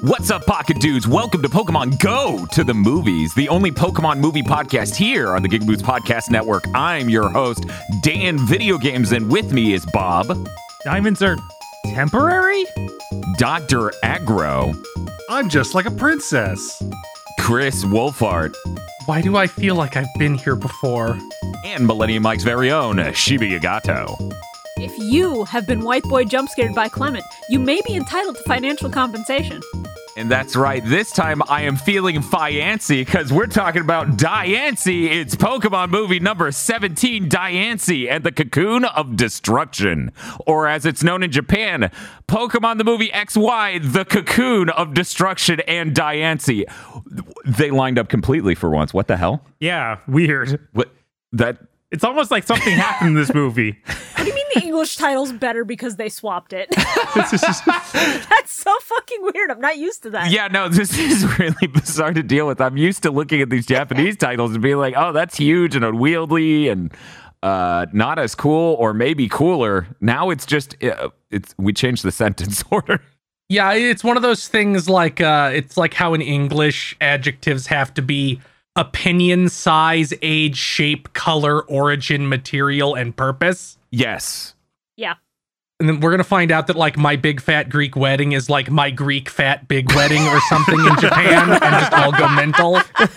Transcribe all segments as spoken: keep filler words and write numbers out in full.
What's up, Pocket Dudes? Welcome to Pokemon Go to the Movies, the only Pokemon movie podcast here on the Giga Boots Podcast Network. I'm your host, Dan Video Games, and with me is Bob. Diamonds are temporary? Doctor Aggro. I'm just like a princess. Chris Wolfart. Why do I feel like I've been here before? And Millennium Mike's very own, Shiba Yagato. If you have been white boy jump scared by Clement, you may be entitled to financial compensation. And that's right, this time I am feeling Fiancey because we're talking about Diancie. It's Pokemon movie number seventeen, Diancie and the Cocoon of Destruction. Or as it's known in Japan, Pokemon the movie X Y, the Cocoon of Destruction and Diancie. They lined up completely for once. What the hell? Yeah, weird. What? That... It's almost like something happened in this movie. What do you mean the English title's better because they swapped it? That's so fucking weird. I'm not used to that. Yeah, no, this is really bizarre to deal with. I'm used to looking at these Japanese titles and being like, oh, that's huge and unwieldy and uh, not as cool or maybe cooler. Now it's just, uh, it's we changed the sentence order. Yeah, it's one of those things like, uh, it's like how in English adjectives have to be opinion, size, age, shape, color, origin, material, and purpose. Yes. Yeah. And then we're going to find out that, like, my big fat Greek wedding is like my Greek fat big wedding or something in Japan and just all go mental.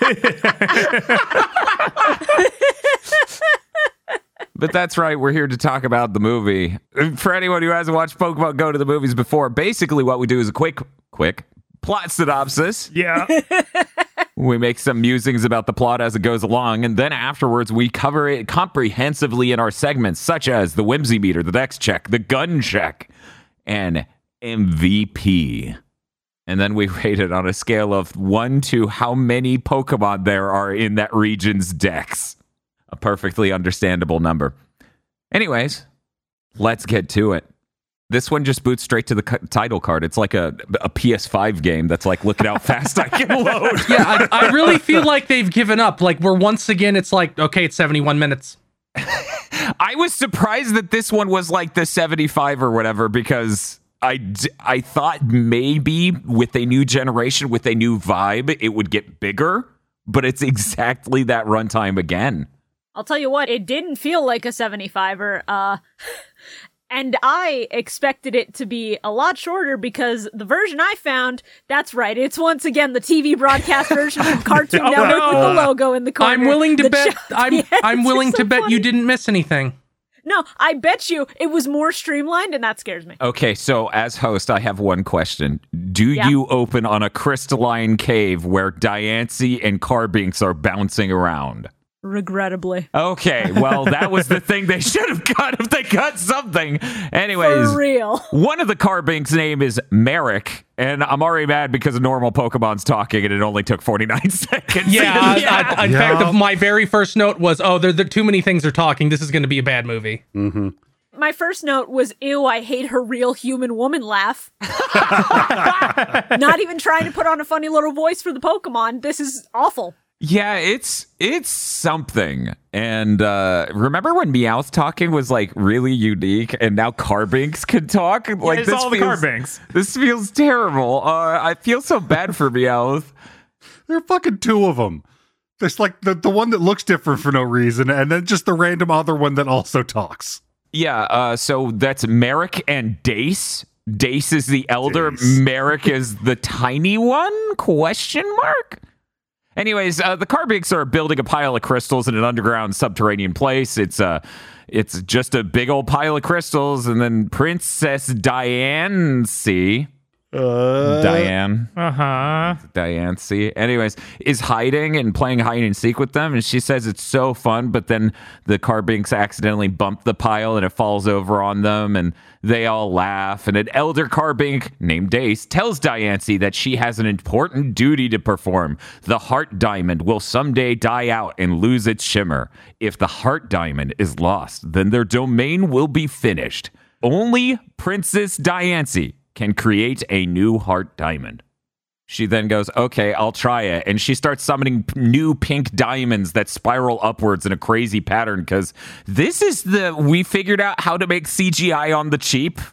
But that's right. We're here to talk about the movie. For anyone who hasn't watched Pokemon Go to the Movies before, basically what we do is a quick, quick plot synopsis. Yeah. We make some musings about the plot as it goes along, and then afterwards we cover it comprehensively in our segments, such as the Whimsy Meter, the Dex Check, the Gun Check, and M V P. And then we rate it on a scale of one to how many Pokemon there are in that region's dex. A perfectly understandable number. Anyways, let's get to it. This one just boots straight to the cu- title card. It's like a, a P S five game that's like, look at how fast I can load. Yeah, I, I really feel like they've given up. Like, we're once again, it's like, okay, it's seventy-one minutes. I was surprised that this one was like the seventy-five or whatever, because I, d- I thought maybe with a new generation, with a new vibe, it would get bigger, but it's exactly that runtime again. I'll tell you what, it didn't feel like a seventy-fiver. Uh... And I expected it to be a lot shorter because the version I found, that's right, it's once again the T V broadcast version from Cartoon Oh, Network no. with the logo in the corner. I'm willing to The bet. ch- I'm Yeah, I'm it's willing just to so bet funny. you didn't miss anything. No, I bet you it was more streamlined, and that scares me. Okay, so as host, I have one question. Do Yeah. you open on a crystalline cave where Diancie and Carbinks are bouncing around? Regrettably. Okay, well, that was the thing they should have got if they got something. Anyways, For real. one of the Carbinks' name is Merrick, and I'm already mad because a normal Pokemon's talking and it only took forty-nine seconds. Yeah, uh, yeah. uh, in Yeah. fact, my very first note was, oh, there, there too many things are talking. This is going to be a bad movie. Mm-hmm. My first note was, ew, I hate her real human woman laugh. Not even trying to put on a funny little voice for the Pokemon. This is awful. Yeah, it's it's something. And uh, remember when Meowth talking was like really unique, and now Carbinks can talk? Like it's this all the feels, Carbinks. This feels terrible. Uh, I feel so bad for Meowth. There are fucking two of them. There's like the, the one that looks different for no reason, and then just the random other one that also talks. Yeah, uh, so that's Merrick and Dace. Dace is the elder. Dace. Merrick is the tiny one? Question mark? Anyways, uh, the Carbinks are building a pile of crystals in an underground subterranean place. It's uh, it's just a big old pile of crystals, and then Princess Diancie, Uh, Diane, Uh-huh. Diancie, anyways, is hiding and playing hide and seek with them, and she says it's so fun, but then the Carbinks accidentally bump the pile and it falls over on them, and they all laugh, and an elder Carbink named Dace tells Diancie that she has an important duty to perform. The Heart Diamond will someday die out and lose its shimmer. If the Heart Diamond is lost, then their domain will be finished. Only Princess Diancie can create a new Heart Diamond. She then goes, okay, I'll try it. And she starts summoning p- new pink diamonds that spiral upwards in a crazy pattern, because this is the, we figured out how to make C G I on the cheap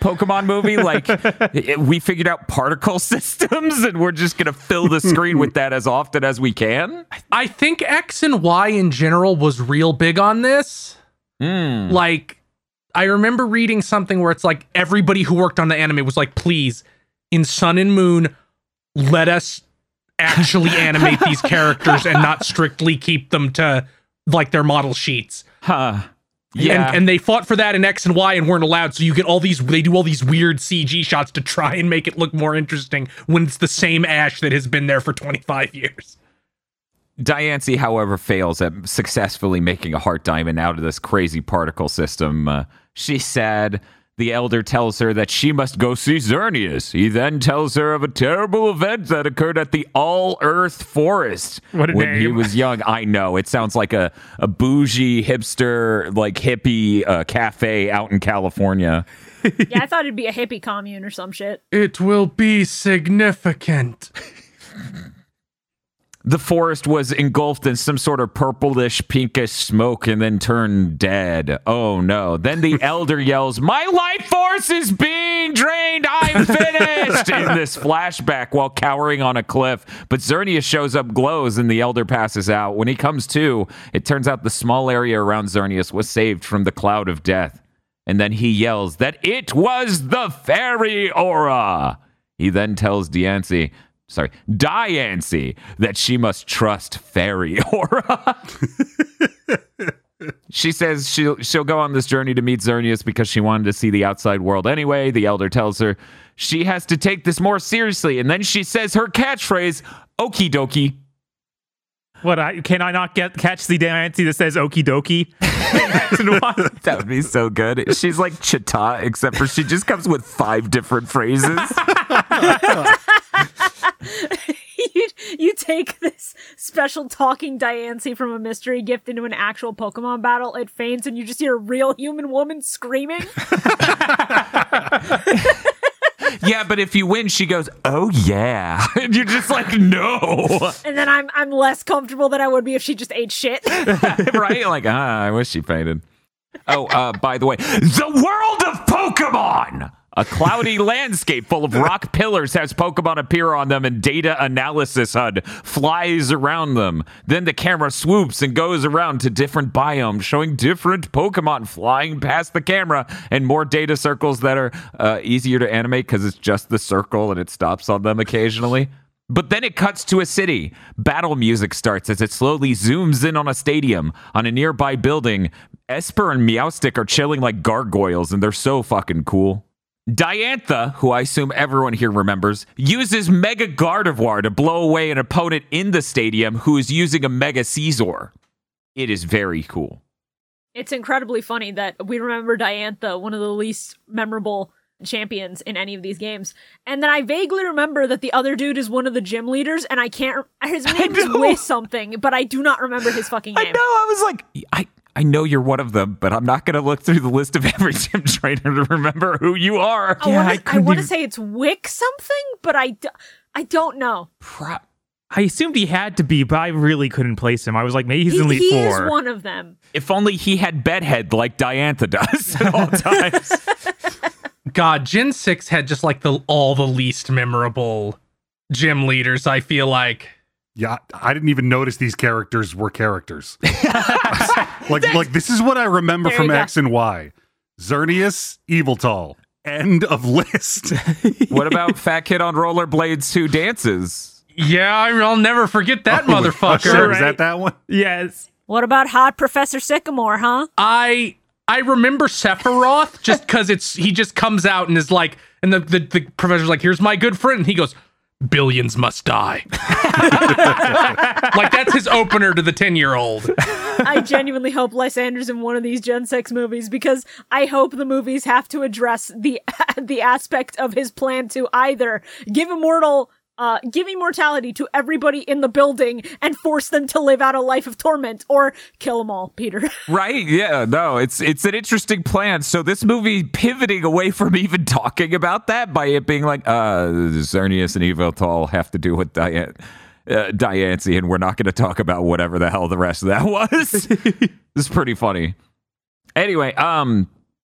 Pokemon movie? Like, we figured out particle systems and we're just going to fill the screen with that as often as we can? I think X and Y in general was real big on this. Mm. Like, I remember reading something where it's like everybody who worked on the anime was like, please, in Sun and Moon, let us actually animate these characters and not strictly keep them to like their model sheets. Huh. Yeah. And, and they fought for that in X and Y and weren't allowed. So you get all these, they do all these weird C G shots to try and make it look more interesting when it's the same Ash that has been there for twenty-five years. Diancie, however, fails at successfully making a heart diamond out of this crazy particle system. Uh, she's sad. The elder tells her that she must go see Xerneas. He then tells her of a terrible event that occurred at the All-Earth Forest What a when name. he was young. I know. It sounds like a, a bougie, hipster, like hippie uh, cafe out in California. Yeah, I thought it'd be a hippie commune or some shit. It will be significant. The forest was engulfed in some sort of purplish, pinkish smoke and then turned dead. Oh no. Then the elder yells, "My life force is being drained! I'm finished!" in this flashback while cowering on a cliff. But Xerneas shows up, glows, and the elder passes out. When he comes to, it turns out the small area around Xerneas was saved from the cloud of death. And then he yells that it was the fairy aura. He then tells Diancie, Sorry, Diancie, that she must trust Fairy Aura. She says she'll, she'll go on this journey to meet Xerneas because she wanted to see the outside world anyway. The elder tells her she has to take this more seriously. And then she says her catchphrase, "Okie dokie." What, I, can I not get catch the Diancie that says okie dokie? That would be so good. She's like Chita, except for she just comes with five different phrases. you, you take this special talking Diancie from a mystery gift into an actual Pokemon battle, it faints, and you just hear a real human woman screaming. Yeah, but if you win, she goes, "Oh yeah," and you're just like, "No." And then I'm I'm less comfortable than I would be if she just ate shit. Right? Like, ah, I wish she fainted. Oh, uh, by the way, the world of Pokemon! A cloudy landscape full of rock pillars has Pokemon appear on them, and data analysis H U D flies around them. Then the camera swoops and goes around to different biomes, showing different Pokemon flying past the camera, and more data circles that are uh, easier to animate because it's just the circle and it stops on them occasionally. But then it cuts to a city. Battle music starts as it slowly zooms in on a stadium. On a nearby building, Esper and Meowstic are chilling like gargoyles, and they're so fucking cool. Diantha, who I assume everyone here remembers, uses Mega Gardevoir to blow away an opponent in the stadium who is using a Mega Caesar. It is very cool. It's incredibly funny that we remember Diantha, one of the least memorable champions in any of these games. And then I vaguely remember that the other dude is one of the gym leaders, and I can't... His name is Whis something, but I do not remember his fucking name. I know, I was like... I. I know you're one of them, but I'm not going to look through the list of every gym trainer to remember who you are. I Yeah, wanna, I I couldn't want to even- say it's Wick something, but I, d- I don't know. Pro- I assumed he had to be, but I really couldn't place him. I was like, maybe he's He, in Elite he Four. is one of them. If only he had bedhead like Diantha does at all times. God, Gen six had just like the all the least memorable gym leaders, I feel like. Yeah, I didn't even notice these characters were characters. like, like this is what I remember There from you go. X and Y. Xerneas, Eviltall. End of list. What about Fat Kid on Rollerblades who dances? Yeah, I- I'll never forget that Oh, motherfucker. sure, is Right. that that one? Yes. What about Hot Professor Sycamore, huh? I I remember Sephiroth just because it's he just comes out and is like, and the, the the professor's like, "Here's my good friend," and he goes, "Billions must die." Like that's his opener to the ten year old. I genuinely hope Lysander's in one of these Gen six movies, because I hope the movies have to address the the aspect of his plan to either give immortal uh give immortality to everybody in the building and force them to live out a life of torment, or kill them all, Peter. Right? Yeah, no, it's it's an interesting plan. So this movie pivoting away from even talking about that by it being like, uh, Xerneas and Eviltall have to do with Dian- uh, Diancie, and we're not going to talk about whatever the hell the rest of that was. This is pretty funny. Anyway, um,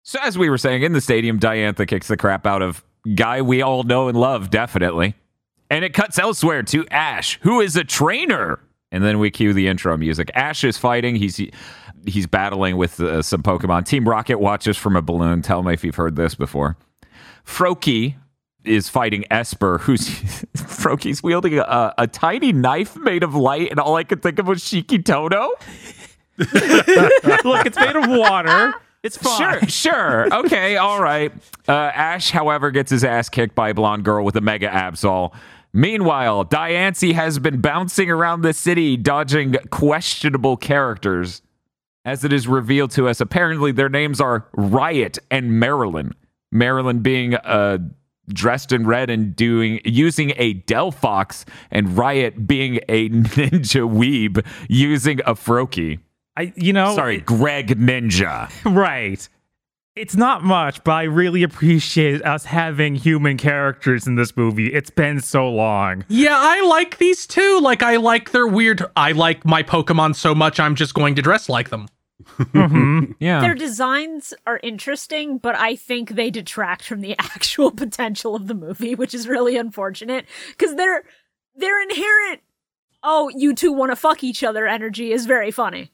So as we were saying, in the stadium, Diantha kicks the crap out of guy we all know and love, definitely. And it cuts elsewhere to Ash, who is a trainer. And then we cue the intro music. Ash is fighting. He's he's battling with uh, some Pokemon. Team Rocket watches from a balloon. Tell me if you've heard this before. Froakie is fighting Esper, who's Froakie's wielding a, a tiny knife made of light, and all I could think of was Shiki Todo. Look, it's made of water. It's fine. Sure, sure. Okay, all right. Uh, Ash, however, gets his ass kicked by a blonde girl with a Mega Absol. Meanwhile, Diancie has been bouncing around the city, dodging questionable characters. As it is revealed to us, apparently their names are Riot and Marilyn. Marilyn being uh, dressed in red and doing using a Delphox, and Riot being a ninja weeb using a Froakie. I, you know, Sorry, Greg Ninja. right. It's not much, but I really appreciate us having human characters in this movie. It's been so long. Yeah, I like these too. Like, I like their weird... I like my Pokemon so much, I'm just going to dress like them. Mm-hmm. Yeah. Their designs are interesting, but I think they detract from the actual potential of the movie, which is really unfortunate. Because their, their inherent, oh, you two want to fuck each other energy is very funny.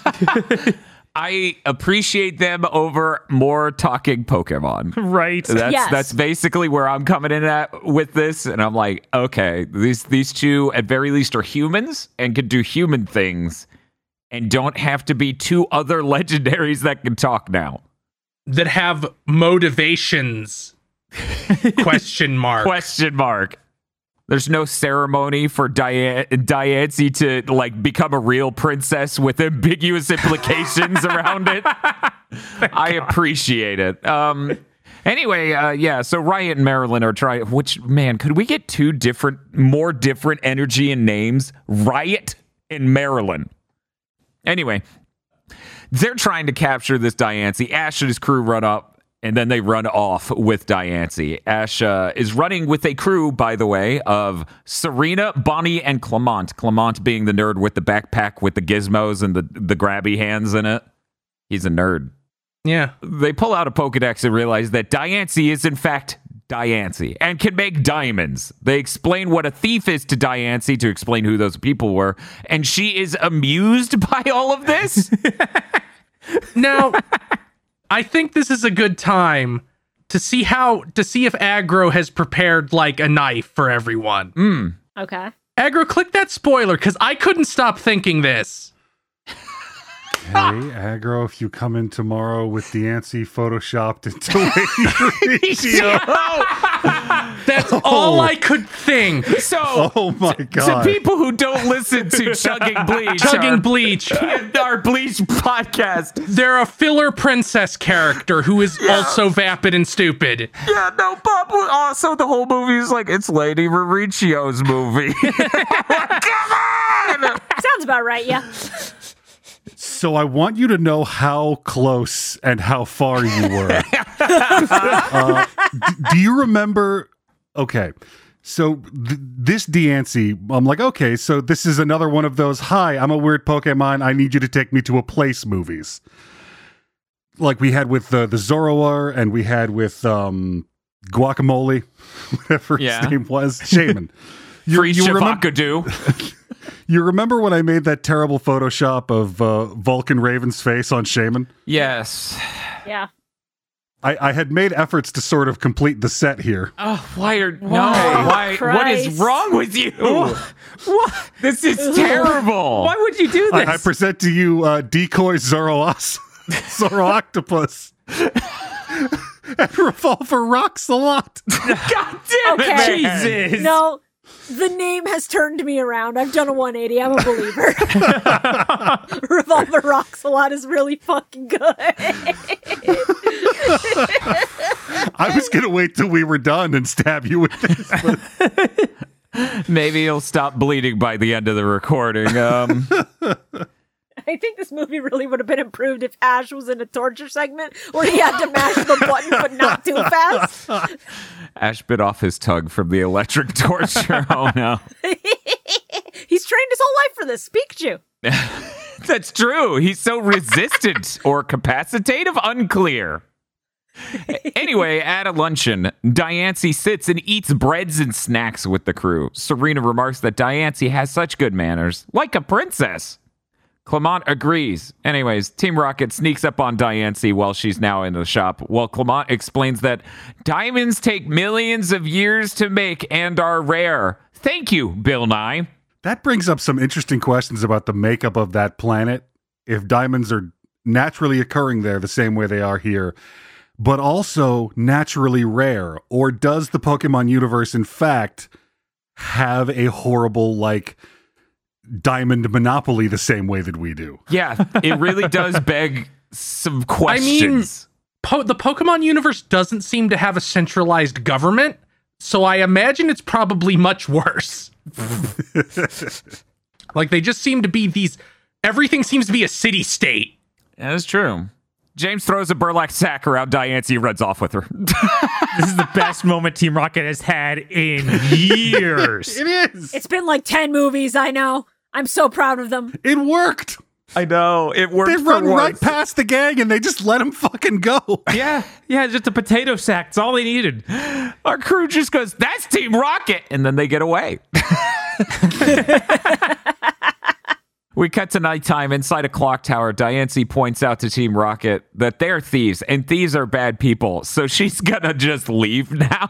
I appreciate them over more talking Pokemon. Right. That's Yes. that's basically where I'm coming in at with this, and I'm like, okay, these these two at very least are humans and can do human things, and don't have to be two other legendaries that can talk now. That have motivations. Question mark. Question mark. There's no ceremony for Dian- Diancie to like become a real princess with ambiguous implications around it. I appreciate it. Um, anyway, uh, yeah. So Riot and Marilyn are trying. Which man, could we get two different, more different energy and names? Riot and Marilyn. Anyway, they're trying to capture this Diancie. Ash and his crew run up. And then they run off with Diancie. Ash uh, is running with a crew, by the way, of Serena, Bonnie, and Clement. Clement being the nerd with the backpack with the gizmos and the, the grabby hands in it. He's a nerd. Yeah. They pull out a Pokedex and realize that Diancie is, in fact, Diancie and can make diamonds. They explain what a thief is to Diancie to explain who those people were. And she is amused by all of this. Now... I think this is a good time to see how to see if Aggro has prepared like a knife for everyone. Mm. Okay. Aggro, click that spoiler because I couldn't stop thinking this. Hey, Aggro, if you come in tomorrow with Diancie photoshopped into Lady Ratio. That's all I could think. So, Oh my to god. people who don't listen to Chugging Bleach, Chugging our, Bleach. our Bleach podcast. They're a filler princess character who is also vapid and stupid. Yeah, no, but also the whole movie is like, it's Lady Mauricio's movie. Come on! Sounds about right, yeah. So I want you to know how close and how far you were. uh, d- do you remember? Okay, so th- this Diancie, I'm like, okay, so this is another one of those, hi, I'm a weird Pokemon, I need you to take me to a place movies. Like we had with the, the Zoroark, and we had with um, Guacamole, whatever Yeah. his name was, Shaman. Free remem- Shivakadu. you remember when I made that terrible Photoshop of uh, Vulcan Raven's face on Shaman? Yes. Yeah. I, I had made efforts to sort of complete the set here. Oh, why are no? Why? Why? What is Christ. wrong with you? What? This is terrible. Why would you do this? I, I present to you uh, Decoy Zoroas, Zorooctopus, and Revolver Rocks a lot. God damn it, Okay. man. Jesus. No, the name has turned me around. I've done a one eighty. I'm a believer. Revolver Rocks a lot is really fucking good. I was going to wait till we were done and stab you with this. But Maybe he'll stop bleeding by the end of the recording. Um, I think this movie really would have been improved if Ash was in a torture segment where he had to mash the button but not too fast. Ash bit off his tongue from the electric torture. Oh no. He's trained his whole life for this. Pikachu. That's true. He's so resistant or capacitative, unclear. Anyway, at a luncheon, Diancie sits and eats breads and snacks with the crew. Serena remarks that Diancie has such good manners, like a princess. Clement agrees. Anyways, Team Rocket sneaks up on Diancie while she's now in the shop, while Clement explains that diamonds take millions of years to make and are rare. Thank you, Bill Nye. That brings up some interesting questions about the makeup of that planet. If diamonds are naturally occurring there the same way they are here, but also naturally rare, or does the Pokemon universe, in fact, have a horrible, like, diamond monopoly the same way that we do? Yeah, it really does beg some questions. I mean, po- the Pokemon universe doesn't seem to have a centralized government, so I imagine it's probably much worse. Like, they just seem to be these... Everything seems to be a city-state. That is true. James throws a burlap sack around Diancie and runs off with her. This is the best moment Team Rocket has had in years. It is. It's been like ten movies, I know. I'm so proud of them. It worked. I know. It worked They for run right once. past the gang and they just let him fucking go. Yeah, yeah, just a potato sack. It's all they needed. Our crew just goes, that's Team Rocket! And then they get away. We cut to nighttime inside a clock tower. Diancie points out to Team Rocket that they're thieves, and thieves are bad people, so she's gonna just leave now.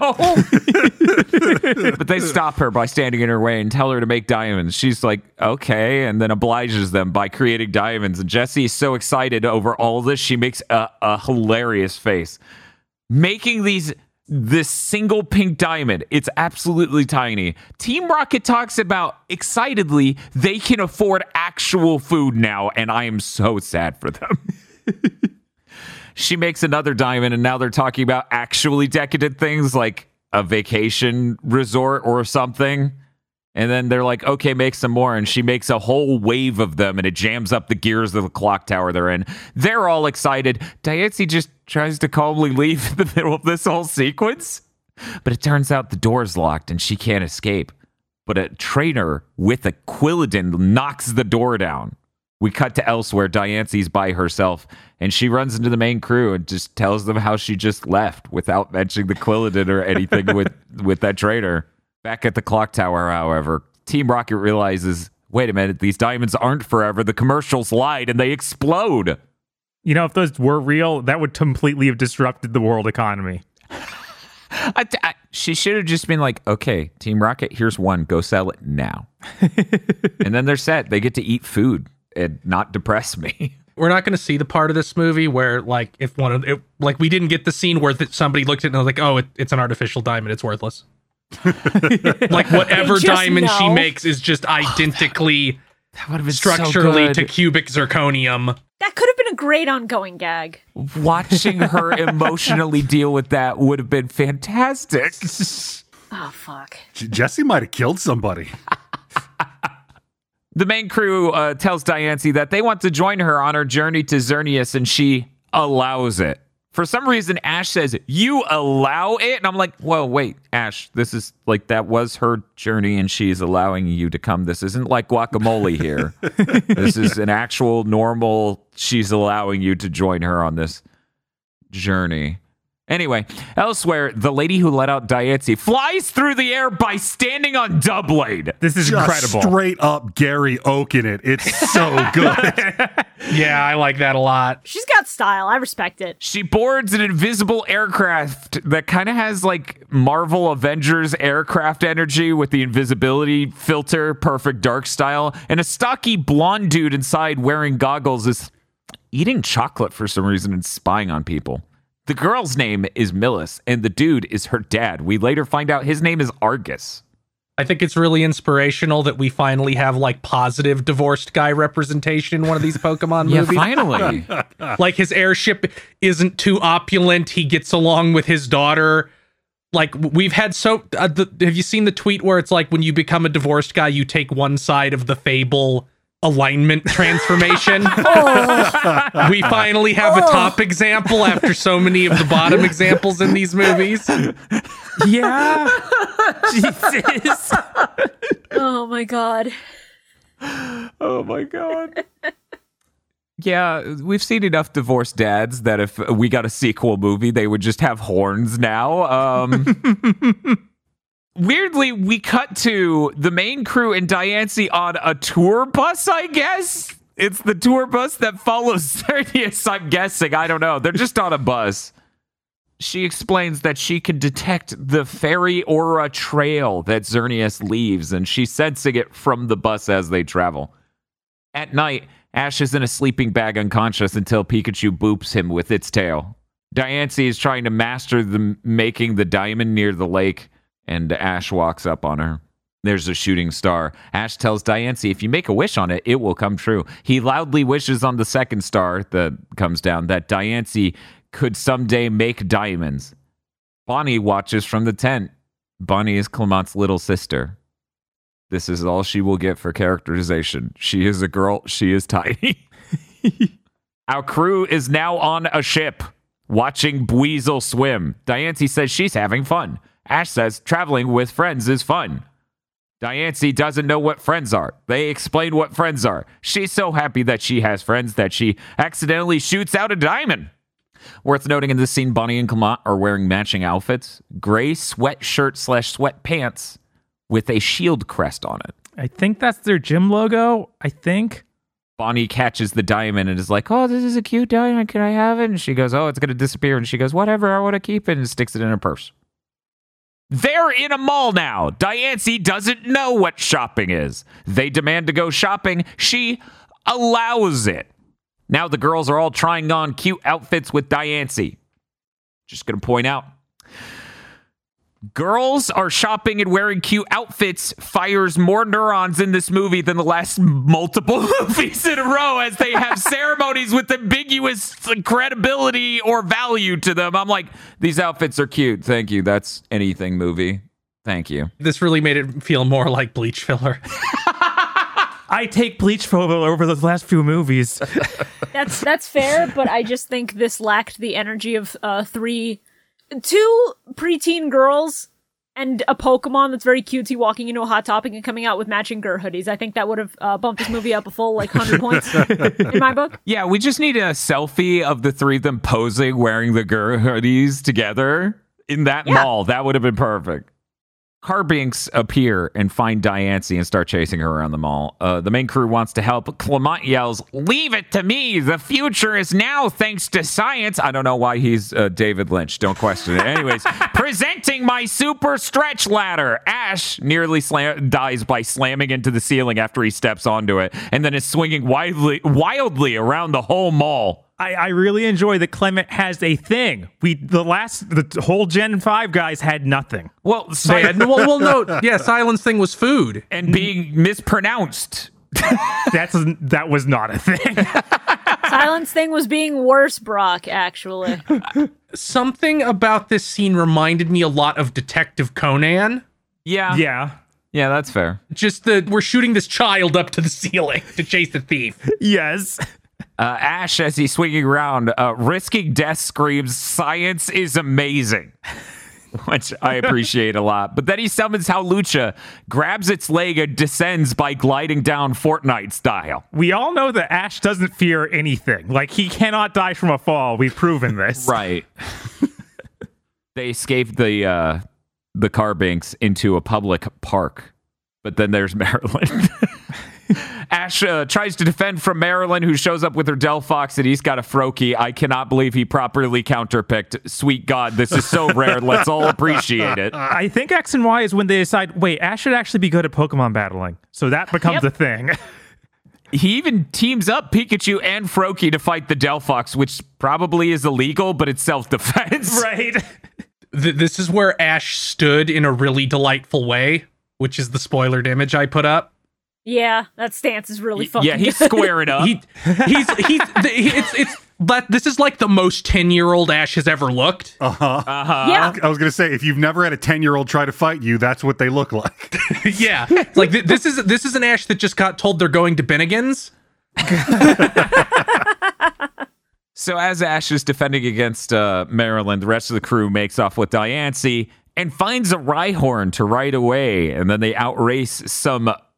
But they stop her by standing in her way and tell her to make diamonds. She's like, okay, and then obliges them by creating diamonds. And Jessie is so excited over all this, she makes a, a hilarious face. Making these... This single pink diamond, it's absolutely tiny. Team Rocket talks about excitedly they can afford actual food now, and I am so sad for them. She makes another diamond, and now they're talking about actually decadent things like a vacation resort or something. And then they're like, okay, make some more. And she makes a whole wave of them, and it jams up the gears of the clock tower they're in. They're all excited. Diancie just tries to calmly leave in the middle of this whole sequence. But it turns out the door's locked, and she can't escape. But a trainer with a Quilladin knocks the door down. We cut to elsewhere. Diancie's by herself, and she runs into the main crew and just tells them how she just left without mentioning the Quilladin or anything with, with that trainer. Back at the clock tower, however, Team Rocket realizes, wait a minute, these diamonds aren't forever. The commercials lied and they explode. You know, if those were real, that would completely have disrupted the world economy. I, I, she should have just been like, okay, Team Rocket, here's one. Go sell it now. And then they're set. They get to eat food and not depress me. We're not going to see the part of this movie where, like, if one of it, like, we didn't get the scene where th- somebody looked at it and was like, oh, it, it's an artificial diamond. It's worthless. Like, whatever Just diamond know. she makes is just identically That would have been structurally so to good. cubic zirconium. That could have been a great ongoing gag. Watching her emotionally deal with that would have been fantastic. Oh, fuck. J- Jesse might have killed somebody. The main crew uh, tells Diancie that they want to join her on her journey to Xerneas, and she allows it. For some reason, Ash says, you allow it? And I'm like, whoa, wait, Ash, this is like, that was her journey and she's allowing you to come. This isn't like Guacamole here. This is an actual normal, she's allowing you to join her on this journey. Anyway, elsewhere, the lady who let out Diancie flies through the air by standing on Doublade. This is Just incredible. straight up Gary Oak in it. It's so good. Yeah, I like that a lot. She's got style. I respect it. She boards an invisible aircraft that kind of has like Marvel Avengers aircraft energy with the invisibility filter, perfect dark style, and a stocky blonde dude inside wearing goggles is eating chocolate for some reason and spying on people. The girl's name is Millis, and the dude is her dad. We later find out his name is Argus. I think it's really inspirational that we finally have, like, positive divorced guy representation in one of these Pokemon Yeah, movies. finally. Like, his airship isn't too opulent. He gets along with his daughter. Like, we've had so... Uh, the, have you seen the tweet where it's like, when you become a divorced guy, you take one side of the Fable alignment transformation? We finally have a top example after so many of the bottom examples in these movies. Yeah. Jesus. Oh my god. Oh my god. Yeah, we've seen enough divorced dads that if we got a sequel movie, they would just have horns now. Um, weirdly, we cut to the main crew and Diancie on a tour bus, I guess. It's the tour bus that follows Xerneas, I'm guessing. I don't know. They're just on a bus. She explains that she can detect the fairy aura trail that Xerneas leaves, and she's sensing it from the bus as they travel. At night, Ash is in a sleeping bag unconscious until Pikachu boops him with its tail. Diancie is trying to master the making the diamond near the lake, and Ash walks up on her. There's a shooting star. Ash tells Diancie if you make a wish on it, it will come true. He loudly wishes on the second star that comes down that Diancie could someday make diamonds. Bonnie watches from the tent. Bonnie is Clement's little sister. This is all she will get for characterization. She is a girl. She is tiny. Our crew is now on a ship, watching Buizel swim. Diancie says she's having fun. Ash says traveling with friends is fun. Diancie doesn't know what friends are. They explain what friends are. She's so happy that she has friends that she accidentally shoots out a diamond. Worth noting in this scene, Bonnie and Clement are wearing matching outfits. Gray sweatshirt slash sweatpants with a shield crest on it. I think that's their gym logo. I think. Bonnie catches the diamond and is like, oh, this is a cute diamond. Can I have it? And she goes, oh, it's going to disappear. And she goes, whatever, I want to keep it, and sticks it in her purse. They're in a mall now. Diancie doesn't know what shopping is. They demand to go shopping. She allows it. Now the girls are all trying on cute outfits with Diancie. Just going to point out, girls are shopping and wearing cute outfits fires more neurons in this movie than the last multiple movies in a row, as they have ceremonies with ambiguous credibility or value to them. I'm like, these outfits are cute. Thank you. That's anything movie. Thank you. This really made it feel more like bleach filler. I take bleach filler over those last few movies. That's that's fair, but I just think this lacked the energy of uh, three, two preteen girls and a Pokemon that's very cutesy walking into a Hot Topic and coming out with matching Gur hoodies. I think that would have uh, bumped this movie up a full like one hundred points in my book. Yeah, we just need a selfie of the three of them posing wearing the Gur hoodies together in that Yeah. mall. That would have been perfect. Carbinks appear and find Diancie and start chasing her around the mall. Uh, the main crew wants to help. Clement yells, leave it to me. The future is now thanks to science. I don't know why he's uh, David Lynch. Don't question it. Anyways, presenting my super stretch ladder. Ash nearly slam- dies by slamming into the ceiling after he steps onto it and then is swinging wildly, wildly around the whole mall. I, I really enjoy that Clement has a thing. We the last the whole Gen five guys had nothing. Well, They had, well, well, no, yeah, Silence thing was food. and being mispronounced. That's that was not a thing. Silence thing was being worse, Brock, actually. Something about this scene reminded me a lot of Detective Conan. Yeah. Yeah. Yeah, that's fair. Just that we're shooting this child up to the ceiling to chase the thief. Yes. Uh, Ash, as he's swinging around, uh, risking death, screams, science is amazing, which I appreciate a lot. But then he summons Hawlucha, grabs its leg, and descends by gliding down Fortnite style. We all know that Ash doesn't fear anything. Like, he cannot die from a fall. We've proven this. Right. They escape the, uh, the Carbinks into a public park. But then there's Marilyn. Ash uh, tries to defend from Marilyn, who shows up with her Delphox, and he's got a Froakie. I cannot believe he properly counterpicked. Sweet God, this is so rare. Let's all appreciate it. I think X and Y is when they decide, wait, Ash should actually be good at Pokemon battling. So that becomes Yep. a thing. He even teams up Pikachu and Froakie to fight the Delphox, which probably is illegal, but it's self-defense. Right. Th- this is where Ash stood in a really delightful way, which is the spoilered image I put up. Yeah, that stance is really fucking Yeah, he's good. squaring up. He, he's, he's, it's, it's, but this is like the most ten-year-old Ash has ever looked. Uh-huh. Yeah, I was going to say, if you've never had a ten-year-old try to fight you, that's what they look like. Yeah, it's like th- this is this is an Ash that just got told they're going to Bennigan's. So as Ash is defending against uh, Marilyn, the rest of the crew makes off with Diancie and finds a Rhyhorn to ride away. And then they outrace some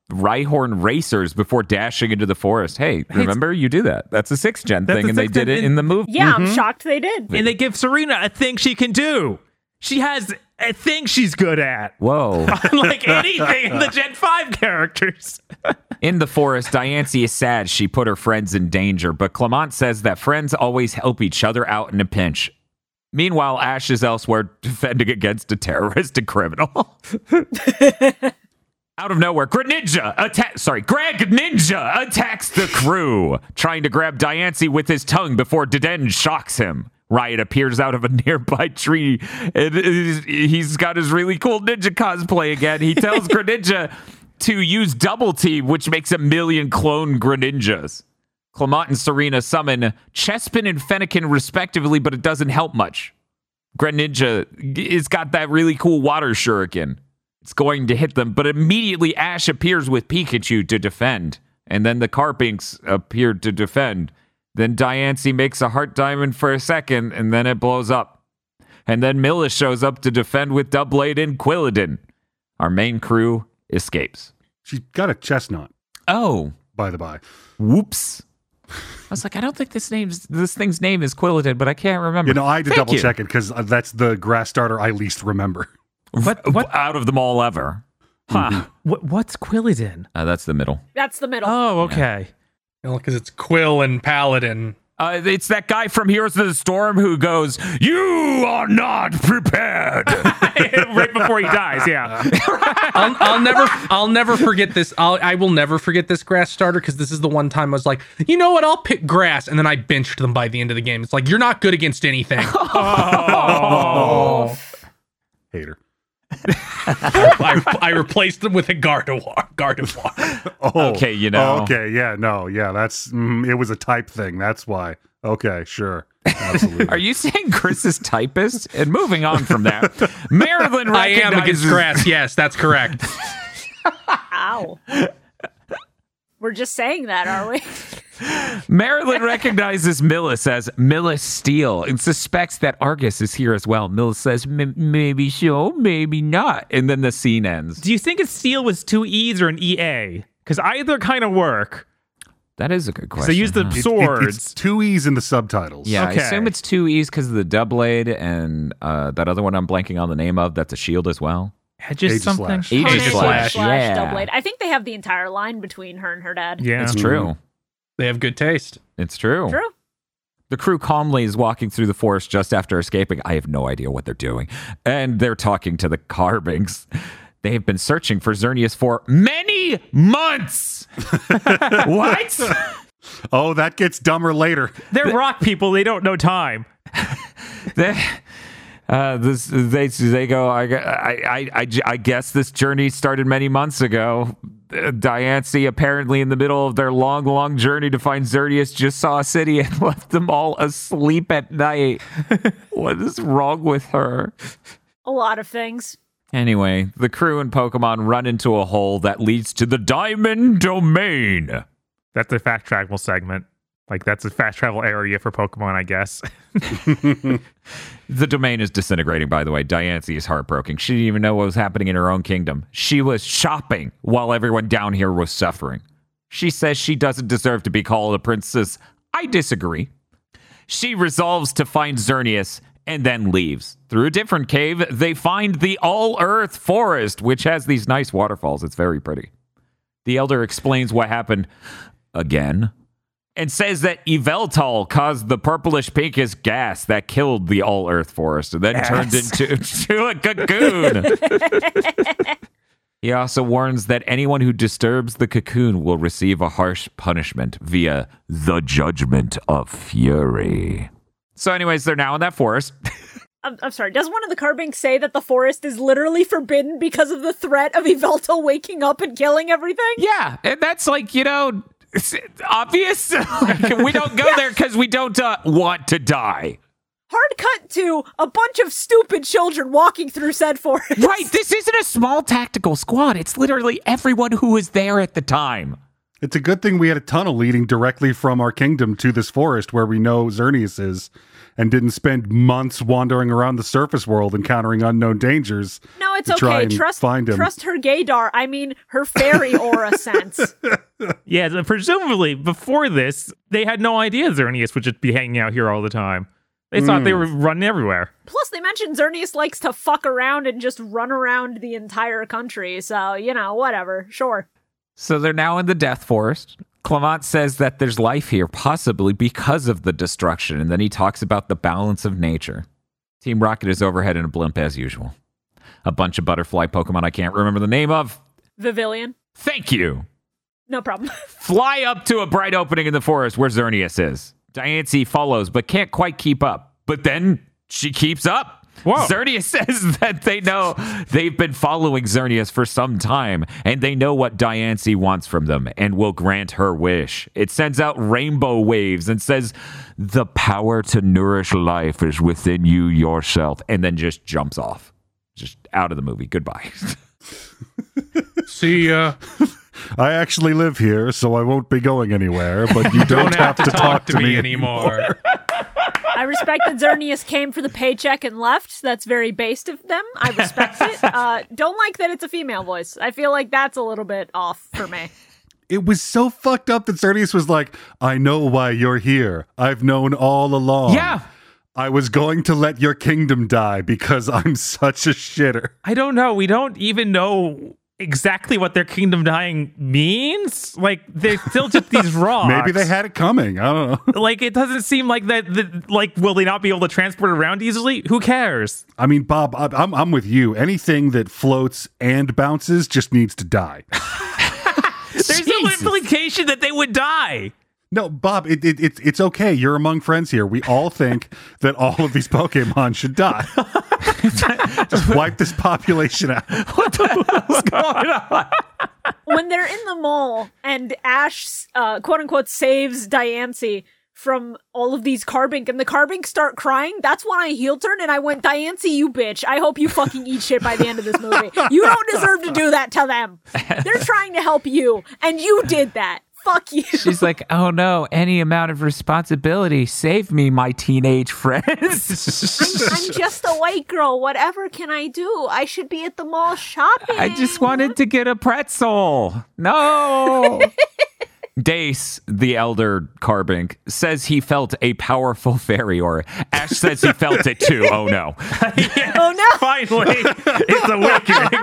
Rhyhorn racers before dashing into the forest. Hey, remember you do that? That's a sixth gen That's thing, a and they sixth did gen it in- in the movie. Yeah, I'm shocked they did. And they give Serena a thing she can do. She has a thing she's good at. Whoa. Unlike anything in the Gen five characters. In the forest, Diancie is sad she put her friends in danger, but Clement says that friends always help each other out in a pinch. Meanwhile, Ash is elsewhere defending against a terrorist and criminal. Out of nowhere, Greninja attack. Sorry, Greg Ninja attacks the crew, trying to grab Diancie with his tongue before Dedenne shocks him. Riot appears out of a nearby tree, and he's got his really cool ninja cosplay again. He tells Greninja to use Double Team, which makes a million clone Greninjas. Clement and Serena summon Chespin and Fennekin respectively, but it doesn't help much. Greninja has got that really cool water shuriken. It's going to hit them, but immediately Ash appears with Pikachu to defend, and then the Carpinks appear to defend. Then Diancie makes a heart diamond for a second, and then it blows up. And then Millis shows up to defend with Doublade and Quilladin. Our main crew escapes. She's got a chestnut, Oh, by the by. whoops. I was like, I don't think this name's this thing's name is Quilladin, but I can't remember. You know, I had to Thank double you. check it because that's the grass starter I least remember. What? What? Out of them all ever. Huh. what what's Quilladin? Uh, that's the middle. That's the middle. Oh, okay. Because it's Quill and Paladin. Uh, it's that guy from Heroes of the Storm who goes, "You are not prepared." Right before he dies, yeah. I'll, I'll never, I'll never forget this. I'll, I will never forget this grass starter because this is the one time I was like, you know what? I'll pick grass, and then I benched them by the end of the game. It's like you're not good against anything. Oh. Hater. I, I replaced them with a Gardevoir. Gardevoir. Oh, Okay, you know. Oh, okay, yeah, no, yeah, that's mm, it was a type thing. That's why. Okay, sure, absolutely. Are you saying Chris is typist? And moving on from that, Marilyn I am against recognizes- grass. Yes, that's correct. Ow. We're just saying that, are we? Marilyn recognizes Millis as Millis Steele and suspects that Argus is here as well. Millis says, "M- maybe so, maybe not." And then the scene ends. Do you think it's Steel was two E's or an E A? Because either kind of work. That is a good Because question. they use the huh? It- it- swords. it's two E's in the subtitles. Yeah, Okay. I assume it's two E's because of the Doublade and uh, that other one I'm blanking on the name of. That's a shield as well. Just Aegis something. Slash. Aegis Conan Slash, yeah. Doublade. I think they have the entire line between her and her dad. Yeah. It's true. They have good taste. It's true. True. The crew calmly is walking through the forest just after escaping. I have no idea what they're doing. And they're talking to the Carbinks. They have been searching for Xerneas for many months. What? Oh, that gets dumber later. They're rock people. They don't know time. they, uh, this, they, they go, I, I, I, I guess this journey started many months ago. Uh, Diancie, apparently in the middle of their long, long journey to find Xerneas, just saw a city and left them all asleep at night. What is wrong with her? A lot of things. Anyway, the crew and Pokemon run into a hole that leads to the Diamond Domain. That's a fast travel segment. Like, that's a fast travel area for Pokemon, I guess. The domain is disintegrating, by the way. Diancie is heartbroken. She didn't even know what was happening in her own kingdom. She was shopping while everyone down here was suffering. She says she doesn't deserve to be called a princess. I disagree. She resolves to find Xerneas and then leaves. Through a different cave, they find the All-Earth Forest, which has these nice waterfalls. It's very pretty. The Elder explains what happened again and says that Yveltal caused the purplish pinkish gas that killed the All-Earth Forest and then Yes. turned into, into a cocoon. He also warns that anyone who disturbs the cocoon will receive a harsh punishment via the Judgment of Fury. So anyways, they're now in that forest. I'm, I'm sorry. Does one of the Carbinks say that the forest is literally forbidden because of the threat of Yveltal waking up and killing everything? Yeah, and that's like, you know, it's obvious. Like, we don't go there because we don't uh, want to die. Hard cut to a bunch of stupid children walking through said forest. Right, this isn't a small tactical squad. It's literally everyone who was there at the time. It's a good thing we had a tunnel leading directly from our kingdom to this forest where we know Xerneas is. and didn't spend months wandering around the surface world encountering unknown dangers. No, it's to try okay. and Trust find him. trust her gaydar. I mean, her fairy aura sense. Yeah, so presumably before this, they had no idea Xerneas would just be hanging out here all the time. They thought they were running everywhere. Plus, they mentioned Xerneas likes to fuck around and just run around the entire country. So, you know, whatever. Sure. So they're now in the Death Forest. Clement says that there's life here, possibly because of the destruction, and then he talks about the balance of nature. Team Rocket is overhead in a blimp as usual. A bunch of butterfly Pokemon I can't remember the name of. Vivillon. Thank you. No problem. Fly up to a bright opening in the forest where Xerneas is. Diancie follows, but can't quite keep up. But then she keeps up. Whoa. Xerneas says that they know they've been following Xerneas for some time, and they know what Diancie wants from them and will grant her wish. It sends out rainbow waves and says, the power to nourish life is within you yourself, and then just jumps off. Just out of the movie. Goodbye. See ya. I actually live here, so I won't be going anywhere, but you don't, Don't have to talk to me anymore. I respect that Xerneas came for the paycheck and left. That's very based of them. I respect it. Uh, don't like that it's a female voice. I feel like that's a little bit off for me. It was so fucked up that Xerneas was like, I know why you're here. I've known all along. Yeah. I was going to let your kingdom die because I'm such a shitter. I don't know. We don't even know exactly what their kingdom dying means. Like, they're still just these rocks. Maybe they had it coming. I don't know. Like, it doesn't seem like that, that. Like, will they not be able to transport it around easily? Who cares? I mean, Bob, I- I'm I'm with you. Anything that floats and bounces just needs to die. There's no Jesus. implication that they would die. No, Bob, it, it, it, it's okay. You're among friends here. We all think that all of these Pokemon should die. Just wipe this population out. What the hell's going on? When they're in the mall and Ash, uh, quote unquote, saves Diancie from all of these Carbink and the Carbink start crying, that's when I heel turn and I went, Diancie, you bitch. I hope you fucking eat shit by the end of this movie. You don't deserve to do that to them. They're trying to help you, and you did that. Fuck you. She's like, oh no, any amount of responsibility. Save me, my teenage friends. I'm, I'm just a white girl. Whatever can I do? I should be at the mall shopping. I just wanted to get a pretzel. No. Dace, the elder Carbink, says he felt a powerful fairy aura. Ash says he felt it too. Oh no. Yes, Oh, no. finally, it's awakening.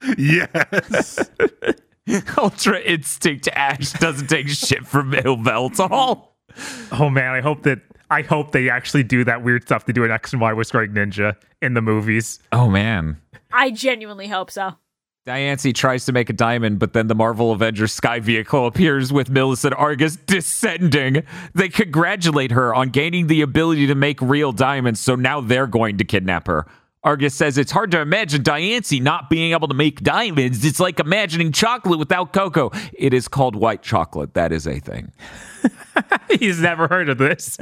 Yes. Ultra Instinct Ash doesn't take shit from Ilveltal. Oh man, I hope that I hope they actually do that weird stuff they do in X and Y with Strike Ninja in the movies. Oh man. I genuinely hope so. Diancie tries to make a diamond, but then the Marvel Avengers Sky Vehicle appears with Millicent Argus descending. They congratulate her on gaining the ability to make real diamonds, so now they're going to kidnap her. Argus says it's hard to imagine Diancie not being able to make diamonds. It's like imagining chocolate without cocoa. It is called white chocolate. That is a thing. He's never heard of this.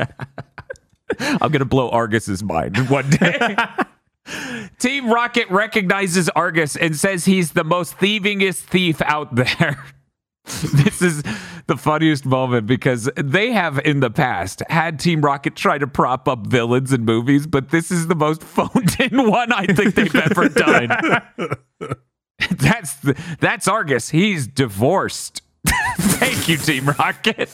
I'm going to blow Argus's mind one day. Team Rocket recognizes Argus and says he's the most thievingest thief out there. This is the funniest moment because they have in the past had Team Rocket try to prop up villains in movies, but this is the most phoned in one I think they've ever done. That's the, that's Argus. He's divorced. Thank you, Team Rocket.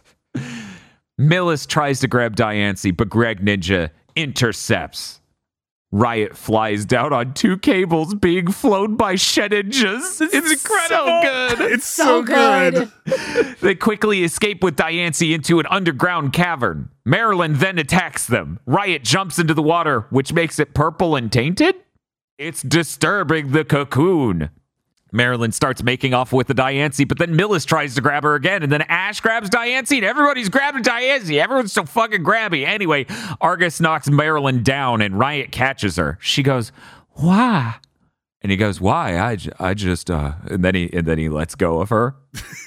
Millis tries to grab Diancie, but Greg Ninja intercepts. Riot flies down on two cables being flown by Shedinjas. It's incredible. So good. It's so, good. They quickly escape with Diancie into an underground cavern. Marilyn then attacks them. Riot jumps into the water, which makes it purple and tainted. It's disturbing the cocoon. Marilyn starts making off with the Diancie, but then Millis tries to grab her again, and then Ash grabs Diancie, and everybody's grabbing Diancie. Everyone's so fucking grabby. Anyway, Argus knocks Marilyn down, and Riot catches her. She goes, why? And he goes, why? I, j- I just, uh, and then he, and then he lets go of her.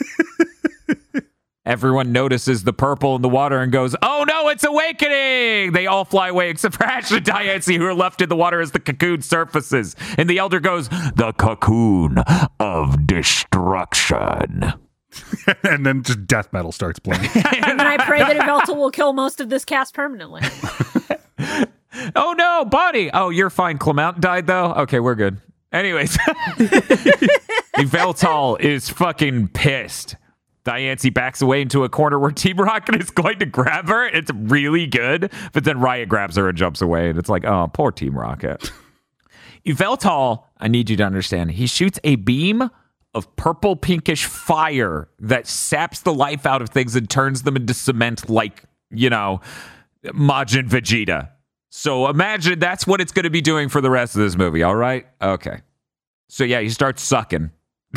Everyone notices the purple in the water and goes, oh no, it's awakening! They all fly away except for Ash and Diancie, who are left in the water as the cocoon surfaces. And the elder goes, the cocoon of destruction. And then just death metal starts playing. And then I pray that Yveltal will kill most of this cast permanently. Oh no, Bonnie. Oh, you're fine. Clement died though. Okay, we're good. Anyways, Yveltal is fucking pissed. Diancie backs away into a corner where Team Rocket is going to grab her. It's really good, but then Riot grabs her and jumps away, and it's like, oh, poor Team Rocket. Yveltal, I need you to understand, he shoots a beam of purple pinkish fire that saps the life out of things and turns them into cement like, you know, Majin Vegeta. So imagine that's what it's going to be doing for the rest of this movie, all right? Okay. So yeah, he starts sucking.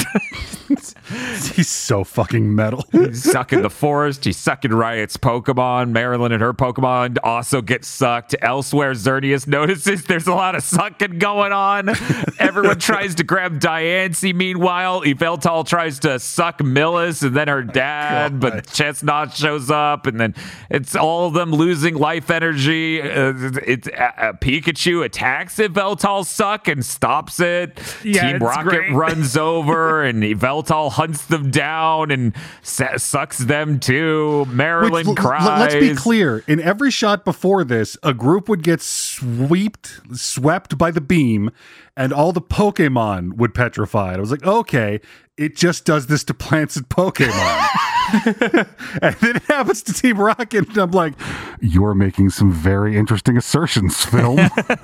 He's so fucking metal. He's sucking the forest. He's sucking Riot's Pokemon. Marilyn and her Pokemon also get sucked. Elsewhere, Xerneas notices there's a lot of sucking going on. Everyone tries to grab Diancie. Meanwhile, Yveltal tries to suck Millis and then her dad, God. But Chestnut shows up, and then it's all of them losing life energy. Uh, it's uh, uh, Pikachu attacks Yveltal's suck and stops it. Yeah, Team Rocket great. runs over, and Yveltal hunts them down and sa- sucks them too. Marilyn Which, cries. L- let's be clear. In every shot before this, a group would get swept, swept by the beam, and all the Pokemon would petrify. I was like, okay, it just does this to plants and Pokemon. And then it happens to Team Rocket, and I'm like, you're making some very interesting assertions, film.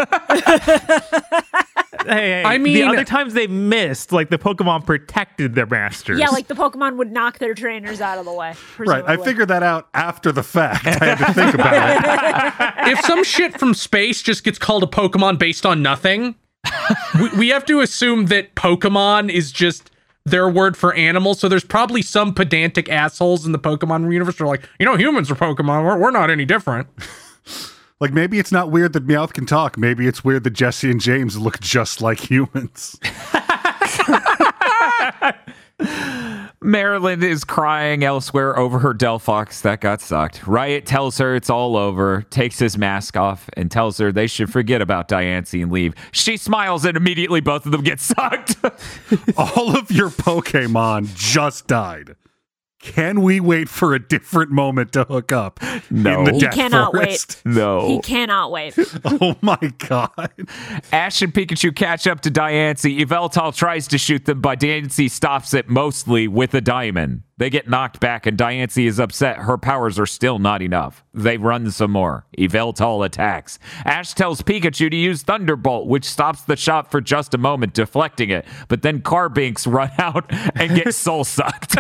Hey, hey, I mean- the other times they missed, like the Pokemon protected their masters. Yeah, like the Pokemon would knock their trainers out of the way. Right, I presumably. figured that out after the fact. I had to think about it. If some shit from space just gets called a Pokemon based on nothing, we, we have to assume that Pokemon is just their word for animals. So there's probably some pedantic assholes in the Pokemon universe who are like, you know, humans are Pokemon. We're, we're not any different. Like, maybe it's not weird that Meowth can talk. Maybe it's weird that Jesse and James look just like humans. Marilyn is crying elsewhere over her Delphox that got sucked. Riot tells her it's all over, takes his mask off, and tells her they should forget about Diancie and leave. She smiles, and immediately both of them get sucked. All of your Pokemon just died. Can we wait for a different moment to hook up? No. In the He Death cannot Forest? No. He cannot wait. Oh my god. Ash and Pikachu catch up to Diancie. Yveltal tries to shoot them, but Diancie stops it mostly with a diamond. They get knocked back, and Diancie is upset. Her powers are still not enough. They run some more. Yveltal attacks. Ash tells Pikachu to use Thunderbolt, which stops the shot for just a moment, deflecting it. But then Carbinks run out and get soul sucked.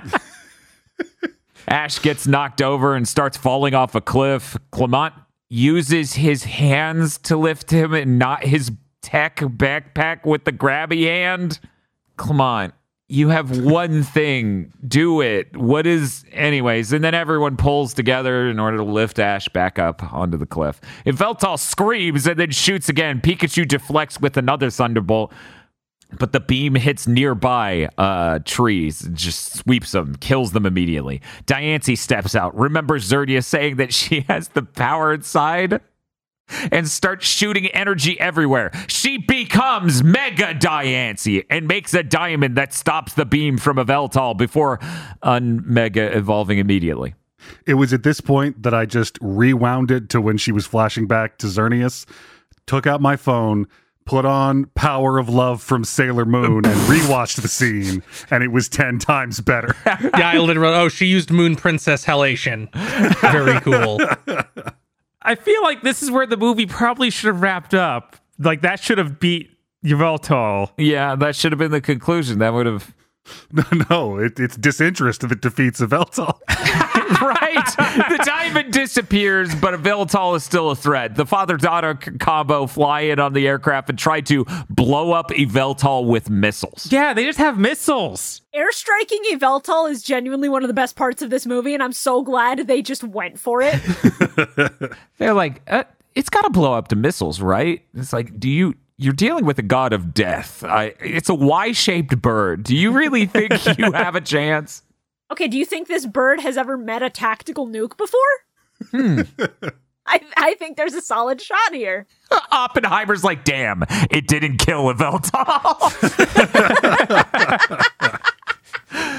Ash gets knocked over and starts falling off a cliff. Clement uses his hands to lift him and not his tech backpack with the grabby hand. Clement, you have one thing. Do it. What is... Anyways, and then everyone pulls together in order to lift Ash back up onto the cliff. Yveltal screams and then shoots again. Pikachu deflects with another Thunderbolt, but the beam hits nearby uh, trees, just sweeps them, kills them immediately. Diancie steps out, remembers Xerneas saying that she has the power inside, and starts shooting energy everywhere. She becomes Mega Diancie and makes a diamond that stops the beam from Yveltal before un-Mega evolving immediately. It was at this point that I just rewound it to when she was flashing back to Xerneas, took out my phone, put on Power of Love from Sailor Moon, and rewatched the scene, and it was ten times better. Yeah, I literally, oh, she used Moon Princess Halation. Very cool. I feel like this is where the movie probably should have wrapped up. Like, that should have beat Yveltal. Yeah, that should have been the conclusion. That would have... No, no, it, it's disinterest that defeats Yveltal. Right. The diamond disappears, but Yveltal is still a threat. The father-daughter c- combo fly in on the aircraft and try to blow up Yveltal with missiles. Yeah, they just have missiles. Airstriking Yveltal is genuinely one of the best parts of this movie, and I'm so glad they just went for it. They're like, uh, it's got to blow up to missiles, right? It's like, do you... You're dealing with a god of death. I, it's a Y-shaped bird. Do you really think you have a chance? Okay, do you think this bird has ever met a tactical nuke before? Hmm. I, I think there's a solid shot here. Oppenheimer's like, damn, it didn't kill Yveltal. The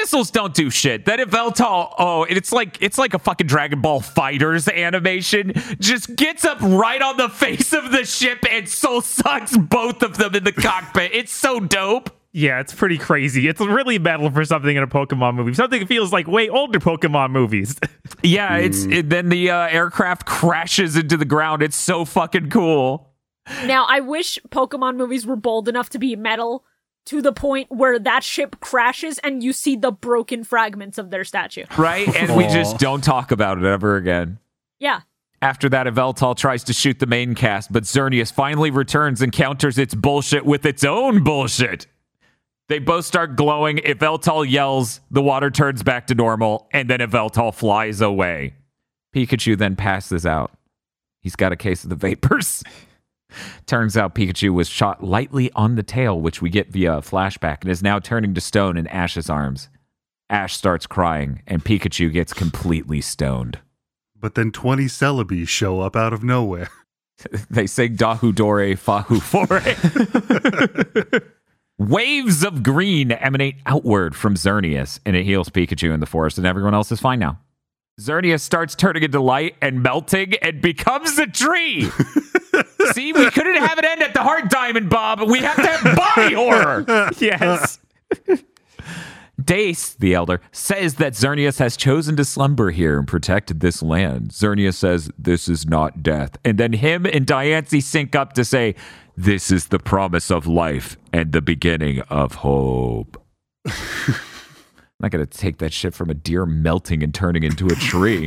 missiles don't do shit. Then if Yveltal, oh, it's like it's like a fucking Dragon Ball Fighters animation, just gets up right on the face of the ship and soul sucks both of them in the cockpit. It's so dope. Yeah, it's pretty crazy. It's really metal for something in a Pokemon movie. Something that feels like way older Pokemon movies. Yeah, it's it, then the uh, aircraft crashes into the ground. It's so fucking cool. Now, I wish Pokemon movies were bold enough to be metal to the point where that ship crashes and you see the broken fragments of their statue. Right? And we just don't talk about it ever again. Yeah. After that, Yveltal tries to shoot the main cast, but Xerneas finally returns and counters its bullshit with its own bullshit. They both start glowing. Yveltal yells, the water turns back to normal, and then Yveltal flies away. Pikachu then passes out. He's got a case of the vapors. Turns out Pikachu was shot lightly on the tail, which we get via a flashback, and is now turning to stone in Ash's arms. Ash starts crying, and Pikachu gets completely stoned. But then twenty Celebi show up out of nowhere. They sing Dahu Dore Fahu Fore. Waves of green emanate outward from Xerneas, and it heals Pikachu in the forest, and everyone else is fine now. Xerneas starts turning into light and melting and becomes a tree. See, we couldn't have it end at the heart diamond, Bob. We have to have body horror. Yes. Dace, the elder, says that Xerneas has chosen to slumber here and protected this land. Xerneas says, this is not death. And then him and Diancie sync up to say, this is the promise of life and the beginning of hope. I'm not going to take that shit from a deer melting and turning into a tree.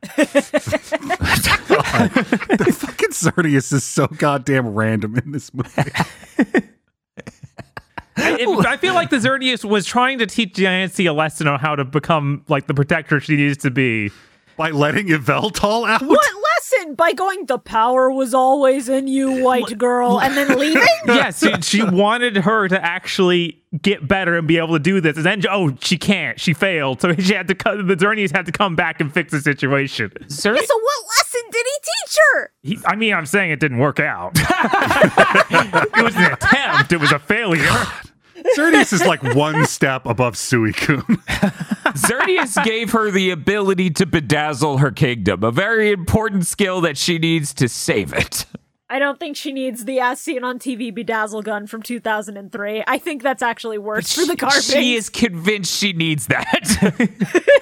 The fucking Xerneas is so goddamn random in this movie. It, I feel like the Xerneas was trying to teach Diancie a lesson on how to become like the protector she needs to be. By letting Yveltal out? What lesson? By going, the power was always in you, white girl, and then leaving? Yes, she, she wanted her to actually get better and be able to do this. And then, oh, she can't. She failed. So she had to come, the Xerneas had to come back and fix the situation. Xer- Yeah, so what lesson did he teach her? He, I mean, I'm saying it didn't work out. It was an attempt. It was a failure. Xerneas is like one step above Suicune. Xerneas gave her the ability to bedazzle her kingdom, a very important skill that she needs to save it. I don't think she needs the as seen on T V bedazzle gun from two thousand three. I think that's actually worse for the carbon. She is convinced she needs that.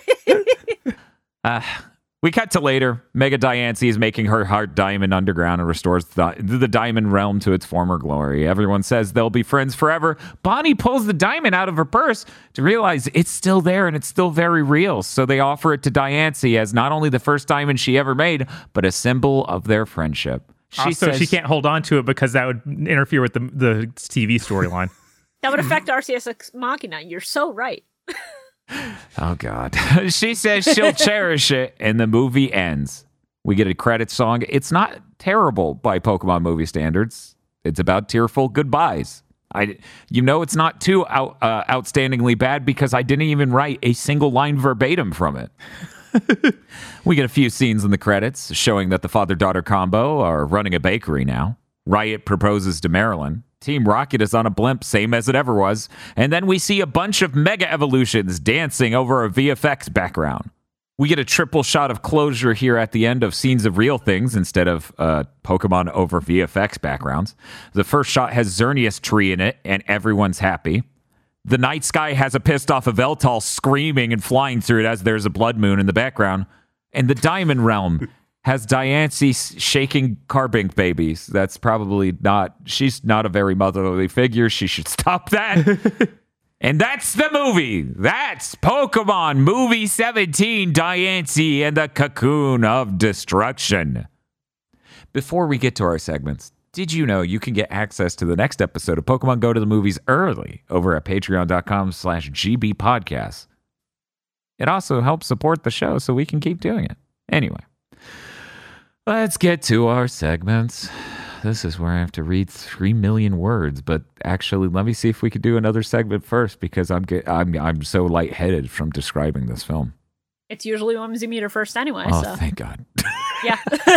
uh, we cut to later. Mega Diancie is making her heart diamond underground and restores the, the diamond realm to its former glory. Everyone says they'll be friends forever. Bonnie pulls the diamond out of her purse to realize it's still there and it's still very real. So they offer it to Diancie as not only the first diamond she ever made, but a symbol of their friendship. She also, says she can't hold on to it because that would interfere with the, the T V storyline. That would affect R C S Ex Machina. You're so right. Oh, God. She says she'll cherish it, and the movie ends. We get a credit song. It's not terrible by Pokemon movie standards. It's about tearful goodbyes. I, you know, it's not too out, uh, outstandingly bad because I didn't even write a single line verbatim from it. We get a few scenes in the credits showing that the father-daughter combo are running a bakery now. Riot proposes to Marilyn. Team Rocket is on a blimp, same as it ever was. And then we see a bunch of Mega Evolutions dancing over a V F X background. We get a triple shot of closure here at the end of scenes of real things instead of uh, Pokemon over V F X backgrounds. The first shot has Xerneas tree in it, and everyone's happy. The night sky has a pissed off Yveltal screaming and flying through it as there's a blood moon in the background. And the Diamond Realm has Diancie shaking Carbink babies. That's probably not, she's not a very motherly figure. She should stop that. And that's the movie. That's Pokemon Movie seventeen, Diancie and the Cocoon of Destruction. Before we get to our segments, did you know you can get access to the next episode of Pokemon Go to the Movies early over at patreon.com slash GB podcasts. It also helps support the show so we can keep doing it. Anyway, let's get to our segments. This is where I have to read three million words, but actually, let me see if we could do another segment first because I'm get, I'm I'm so lightheaded from describing this film. It's usually Whimsy Meter first anyway. Oh, so. thank God. Yeah.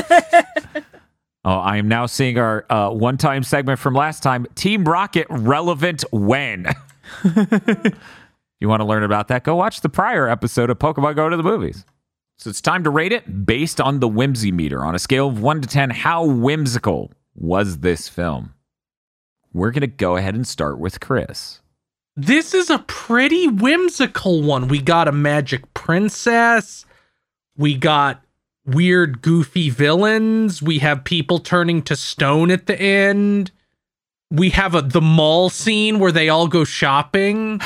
Oh, I am now seeing our uh, one-time segment from last time. Team Rocket relevant when? you want to learn about that, go watch the prior episode of Pokemon Go to the Movies. So it's time to rate it based on the whimsy meter. On a scale of one to ten, how whimsical was this film? We're going to go ahead and start with Chris. This is a pretty whimsical one. We got a magic princess. We got weird, goofy villains. We have people turning to stone at the end. We have a, the mall scene where they all go shopping.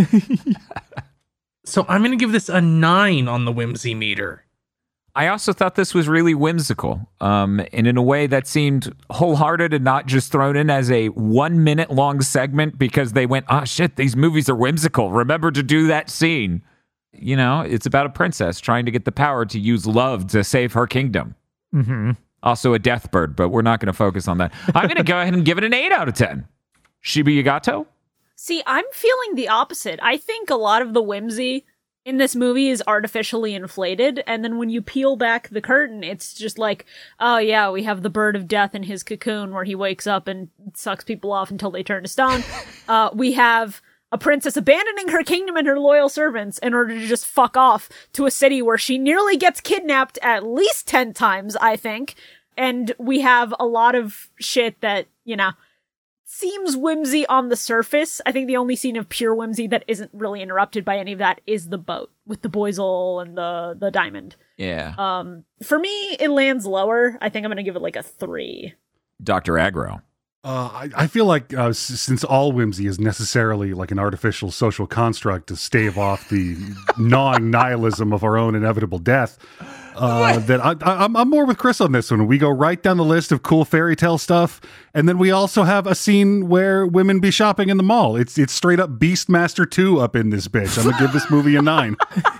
So I'm going to give this a nine on the whimsy meter. I also thought this was really whimsical, um, and in a way that seemed wholehearted and not just thrown in as a one minute long segment because they went, oh shit, these movies are whimsical. Remember to do that scene. You know, it's about a princess trying to get the power to use love to save her kingdom. Mm-hmm. Also a death bird, but we're not going to focus on that. I'm going to go ahead and give it an eight out of ten. Shiba Yagato? See, I'm feeling the opposite. I think a lot of the whimsy in this movie is artificially inflated, and then when you peel back the curtain, it's just like, oh yeah, we have the bird of death in his cocoon where he wakes up and sucks people off until they turn to stone. uh, we have a princess abandoning her kingdom and her loyal servants in order to just fuck off to a city where she nearly gets kidnapped at least ten times, I think. And we have a lot of shit that, you know, seems whimsy on the surface. I think the only scene of pure whimsy that isn't really interrupted by any of that is the boat with the Boizel and the the diamond. Yeah. Um, for me, it lands lower. I think I'm going to give it like a three. Doctor Aggro. Uh, I, I feel like uh, s- since all whimsy is necessarily like an artificial social construct to stave off the gnawing nihilism of our own inevitable death, uh, that I, I, I'm, I'm more with Chris on this one. We go right down the list of cool fairy tale stuff, and then we also have a scene where women be shopping in the mall. It's it's straight up Beastmaster two up in this bitch. I'm gonna give this movie a nine.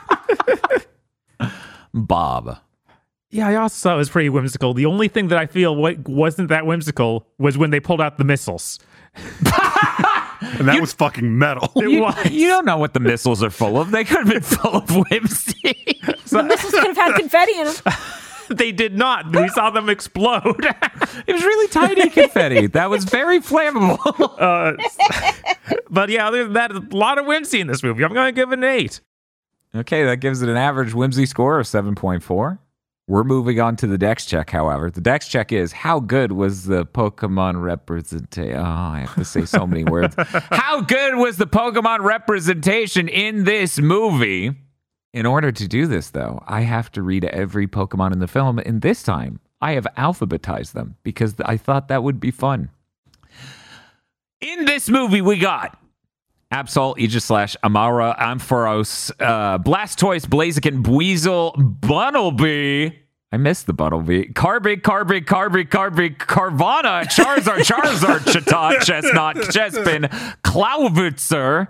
Bob. Yeah, I also thought it was pretty whimsical. The only thing that I feel wa- wasn't that whimsical was when they pulled out the missiles. And that was fucking metal. It You, was. you don't know what the missiles are full of. They could have been full of whimsy. The missiles could have had confetti in them. They did not. We saw them explode. It was really tiny confetti. That was very flammable. uh, but yeah, other than that, a lot of whimsy in this movie. I'm going to give it an eight. Okay, that gives it an average whimsy score of seven point four. We're moving on to the Dex check, however. The Dex check is, how good was the Pokemon representation? Oh, I have to say so many words. How good was the Pokemon representation in this movie? In order to do this, though, I have to read every Pokemon in the film, and this time, I have alphabetized them, because I thought that would be fun. In this movie, we got Absol, Aegislash, Amara, Ampharos, uh, Blastoise, Blaziken, Buizel, Bunnelby. I missed the Bunnelby. Carbig, Carbig, Carbig, Carbig, Carvana, Charizard, Charizard, Chatot, Chestnut, Chespin, Clawitzer,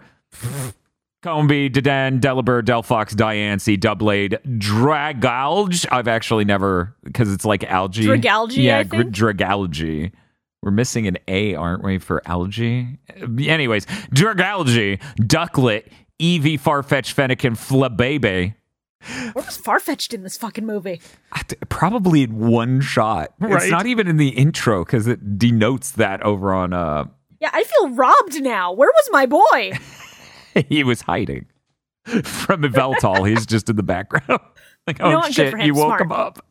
Combee, Dedan, Delibird, Delphox, Diancie, Doublade, Dragalge. I've actually never, because it's like algae. Dragalge, yeah, I think. Gr- Dragalge. We're missing an A, aren't we, for algae? Anyways, Dragalge, Ducklet, Eevee, Farfetch, Fennekin, Flabebe. Where was Farfetch'd in this fucking movie? Probably in one shot. It's Right. not even in the intro because it denotes that over on. Uh, Yeah, I feel robbed now. Where was my boy? he was hiding from Veltal. He's just in the background. Like, You know oh what? Good shit, for him. you woke Smart. him up.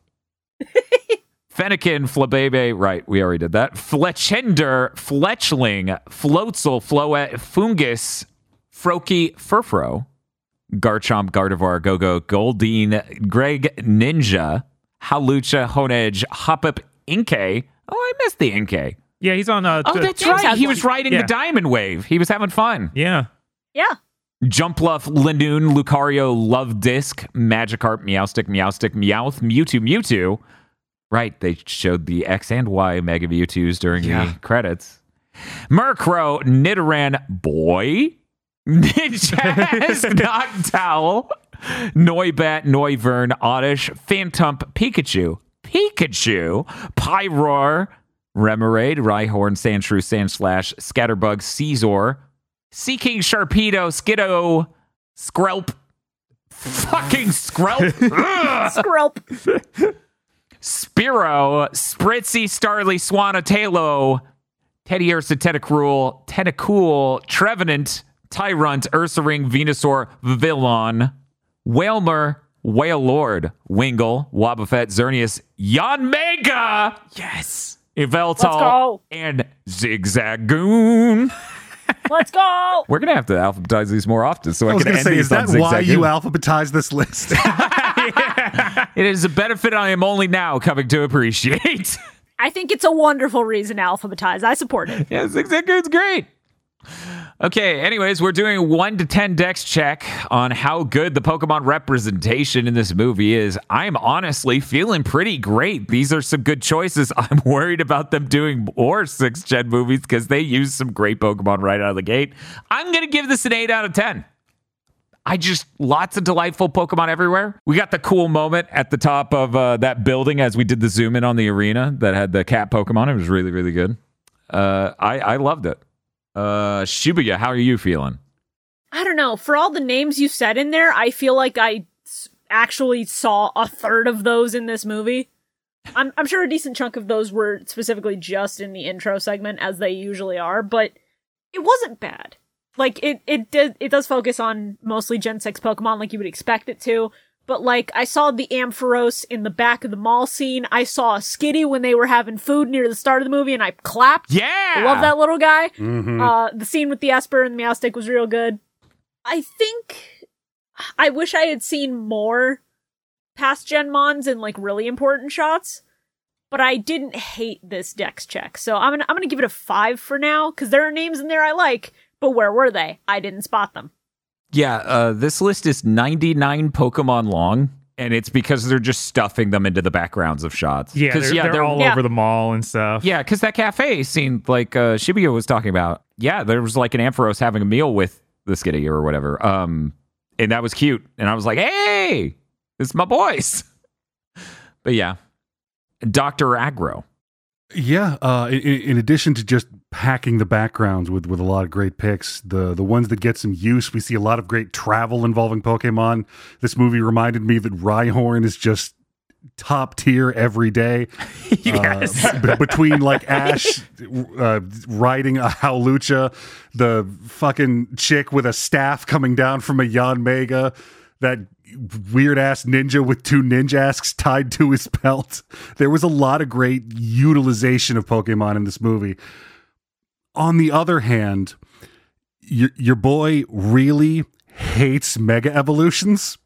Fennekin, Flabebe, right, we already did that. Fletchender, Fletchling, Floatzel, Floette, Fungus, Froakie, Furfro, Garchomp, Gardevoir, Gogo, Goldeen, Greg, Ninja, Hawlucha, Honedge, Hoppip, Inkay. Oh, I missed the Inkay. Yeah, he's on. Uh, Oh, t- that's James right. has He one. was riding Yeah. the Diamond Wave. He was having fun. yeah. Yeah. Jumpluff, Linoon, Lucario, Love Disc, Magikarp, Meowstic, Meowstic, Meowth, Mewtwo, Mewtwo. Right, they showed the X and Y Mega Mewtwo's during Yeah. the credits. Murkrow, Nidoran, Boy, Ninjask, Noctowl, Noibat, Noivern, Oddish, Phantump, Pikachu, Pikachu, Pyroar, Remoraid, Rhyhorn, Sandshrew, Sandslash, Scatterbug, Caesar, Seaking, Sharpedo, Skiddo, Skrelp, fucking Skrelp, Ugh. Skrelp. Spiro, Spritzy, Starly, Swanatalo, Teddy Ursa, Tentacruel, Tentacool, Trevenant, Tyrunt, Ursaring, Venusaur, Vivillon, Wailmer, Wailord, Wingull, Wobbuffet, Xerneas, Yanmega, yes, Yveltal, go. and Zigzagoon. Let's go. We're gonna have to alphabetize these more often, so I, I was can going to end say, these is on that why Zigzagoon. you alphabetize this list? It is a benefit I am only now coming to appreciate. I think it's a wonderful reason to alphabetize. I support it. Yeah, Zigzagoon's great. Okay, anyways, we're doing a one to ten dex check on how good the Pokemon representation in this movie is. I'm honestly feeling pretty great. These are some good choices. I'm worried about them doing more sixth gen movies because they use some great Pokemon right out of the gate. I'm going to give this an eight out of ten. I just, lots of delightful Pokemon everywhere. We got the cool moment at the top of uh, that building as we did the zoom in on the arena that had the cat Pokemon. It was really, really good. Uh, I, I loved it. Uh, Shibuya, how are you feeling? I don't know. For all the names you said in there, I feel like I s- actually saw a third of those in this movie. I'm, I'm sure a decent chunk of those were specifically just in the intro segment, as they usually are, but it wasn't bad. Like, it, it did, it does focus on mostly Gen six Pokemon like you would expect it to, but like, I saw the Ampharos in the back of the mall scene, I saw a Skitty when they were having food near the start of the movie, and I clapped. Yeah! I love that little guy. Mhm. Uh, the scene with the Esper and the Meowstic was real good. I think, I wish I had seen more past Gen Mons in like really important shots, but I didn't hate this Dex check, so I'm gonna, I'm gonna give it a five for now, because there are names in there I like, but where were they? I didn't spot them. Yeah, uh, this list is ninety-nine Pokemon long, and it's because they're just stuffing them into the backgrounds of shots. Yeah, 'Cause, they're, they're all Yeah. over the mall and stuff. Yeah, because that cafe scene, like uh, Shibuya was talking about, yeah, there was like an Ampharos having a meal with the Skitty or whatever, um, and that was cute. And I was like, hey, this is my boys. But yeah, Doctor Aggro. Yeah, uh, in, in addition to just packing the backgrounds with, with a lot of great picks, the the ones that get some use, we see a lot of great travel involving Pokemon. This movie reminded me that Rhyhorn is just top tier every day. Yes. Uh, b- between like Ash uh, riding a Howlucha, the fucking chick with a staff coming down from a Yanmega, that weird ass ninja with two ninjasks tied to his belt. There was a lot of great utilization of Pokemon in this movie. On the other hand, your, your boy really hates Mega Evolutions.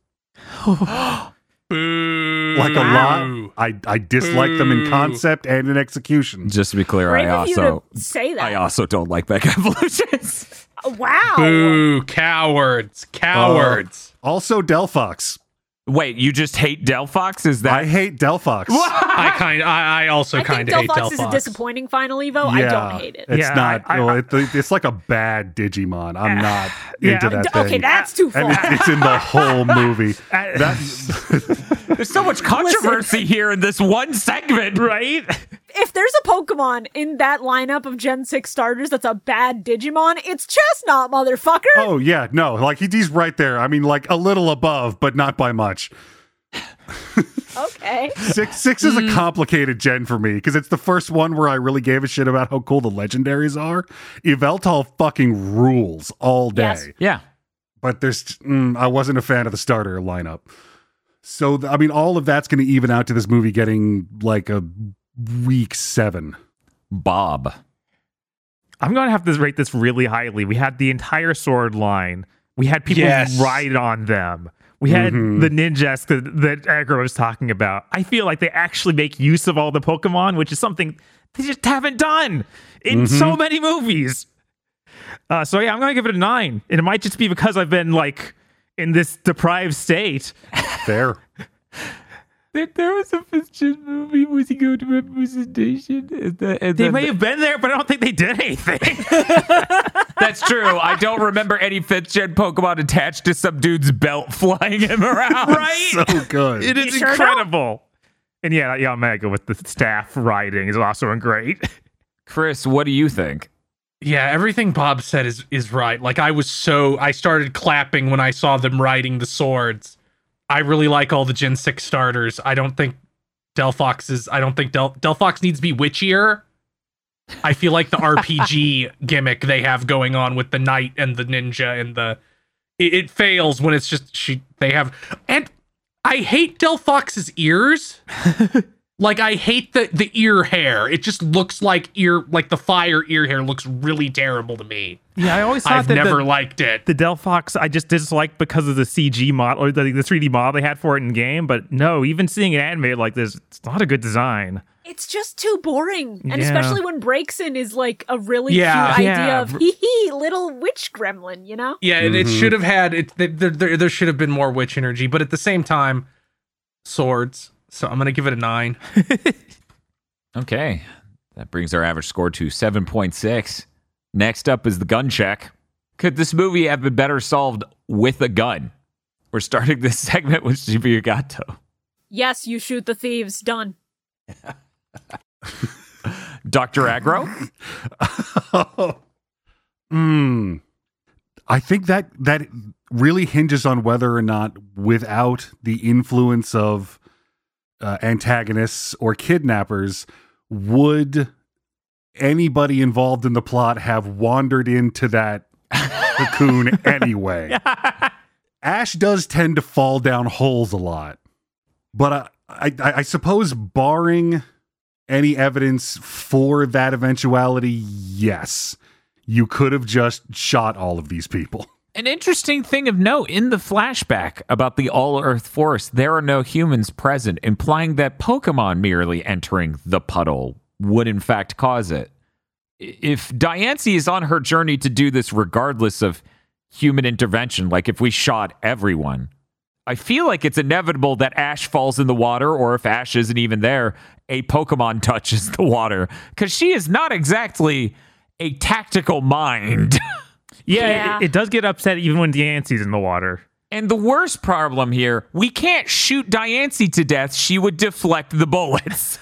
Boo. Like a lot. I, I dislike them in concept and in execution. Just to be clear, Brave I of you also to say that. I also don't like Mega Evolutions. Uh, wow. Boo. Cowards. Cowards. Also, Delphox. Wait, you just hate Delphox? Is that I hate Delphox. I kind. I, I also I think kind of hate Delphox is a Delphox. disappoing final Evo. I don't hate it. It's Yeah, not. I- I- well, it, it's like a bad Digimon. I'm not Yeah, into that thing. Okay, that's too far. and it, it's in the whole movie. Uh, That, There's so much controversy here in this one segment. right? If there's a Pokemon in that lineup of Gen six starters that's a bad Digimon, it's Chestnut, motherfucker. oh yeah, no, like he, he's right there. I mean, like a little above, but not by much. Okay. Six six is a complicated gen for me because it's the first one where I really gave a shit about how cool the legendaries are. Yveltal fucking rules all day. Yes. Yeah. But there's mm, I wasn't a fan of the starter lineup. So th- I mean, all of that's going to even out to this movie getting like a week seven. Bob. I'm going to have to rate this really highly. We had the entire sword line. We had people Yes. ride on them. We had Mhm. the ninjas that, that Aggro was talking about. I feel like they actually make use of all the Pokemon, which is something they just haven't done in so many movies. Uh, so yeah, I'm going to give it a nine. And it might just be because I've been like in this deprived state. Fair. There, there was a Fitzgerald movie. Was he going to representation? And the, and They then may the- have been there, but I don't think they did anything. That's true. I don't remember any fifth gen Pokemon attached to some dude's belt flying him around. Right? So good. It is You sure incredible. And yeah, yeah, Omega with the staff riding is also great. Chris, what do you think? Yeah, everything Bob said is is right. Like I was so I started clapping when I saw them riding the swords. I really like all the Gen six starters. I don't think Delphox is I don't think Del Delphox needs to be witchier. I feel like the R P G gimmick they have going on with the knight and the ninja and the it, it fails when it's just she they have and I hate Del Fox's ears. Like I hate the the ear hair. It just looks like ear like the fire ear hair looks really terrible to me. Yeah, I always thought I've that never the, liked it. the Del Fox I just disliked because of the C G model or the, the three D model they had for it in game. But no, even seeing it animated like this, it's not a good design. It's just too boring. And Yeah. especially when Breakson is like a really Yeah. cute Yeah. idea of hee hee, little witch gremlin, you know? Yeah, and it should have had it. There, there, there should have been more witch energy, but at the same time, swords. So I'm gonna give it a nine. Okay. That brings our average score to seven point six. Next up is the gun check. Could this movie have been better solved with a gun? We're starting this segment with Shibuya Gato. Yes, you shoot the thieves. Done. Doctor Aggro? Hmm. I think that that really hinges on whether or not, without the influence of uh, antagonists or kidnappers, would anybody involved in the plot have wandered into that cocoon anyway. Ash does tend to fall down holes a lot, but I, I, I suppose barring any evidence for that eventuality, yes, you could have just shot all of these people. An interesting thing of note in the flashback about the All-Earth Forest, there are no humans present, implying that Pokemon merely entering the puddle would in fact cause it. If Diancie is on her journey to do this regardless of human intervention, like if we shot everyone, I feel like it's inevitable that Ash falls in the water, or if Ash isn't even there, a Pokemon touches the water, because she is not exactly a tactical mind. Yeah, Yeah. It, it does get upset even when Diancie's in the water. And the worst problem here, we can't shoot Diancie to death. She would deflect the bullets.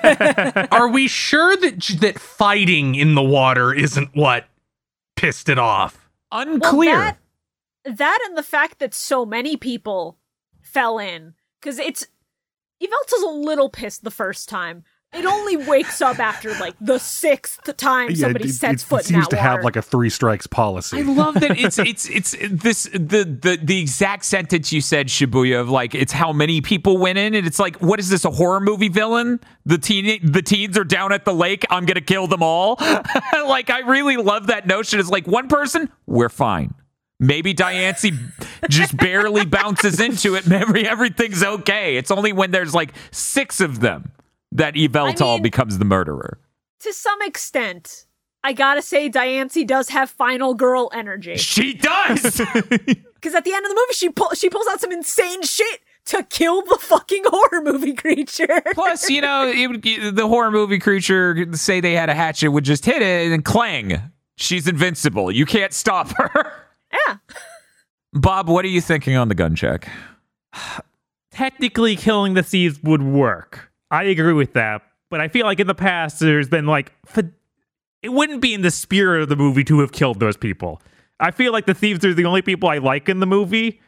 Are we sure that that fighting in the water isn't what pissed it off? Unclear. Well, that, that and the fact that so many people fell in. Because it's... Yvelta's a little pissed the first time. It only wakes up after, like, the sixth time somebody it, sets it, foot it seems in that to water. have like a three strikes policy. I love that it's it's it's this the the the exact sentence you said, Shibuya, of like it's how many people went in, and it's like, what is this, a horror movie villain? The teen the teens are down at the lake. I'm gonna kill them all. Like, I really love that notion. It's like one person, we're fine. Maybe Diancie just barely bounces into it. Maybe everything's okay. It's only when there's like six of them that Yveltal I mean- becomes the murderer. To some extent, I gotta say Diancie does have final girl energy. She does. Because at the end of the movie, she pull, she pulls out some insane shit to kill the fucking horror movie creature. Plus, you know, it would, the horror movie creature, say they had a hatchet, would just hit it and clang. She's invincible. You can't stop her. Yeah. Bob, what are you thinking on the gun check? Technically, killing the thieves would work. I agree with that. But I feel like in the past, there's been like... F- it wouldn't be in the spirit of the movie to have killed those people. I feel like the thieves are the only people I like in the movie.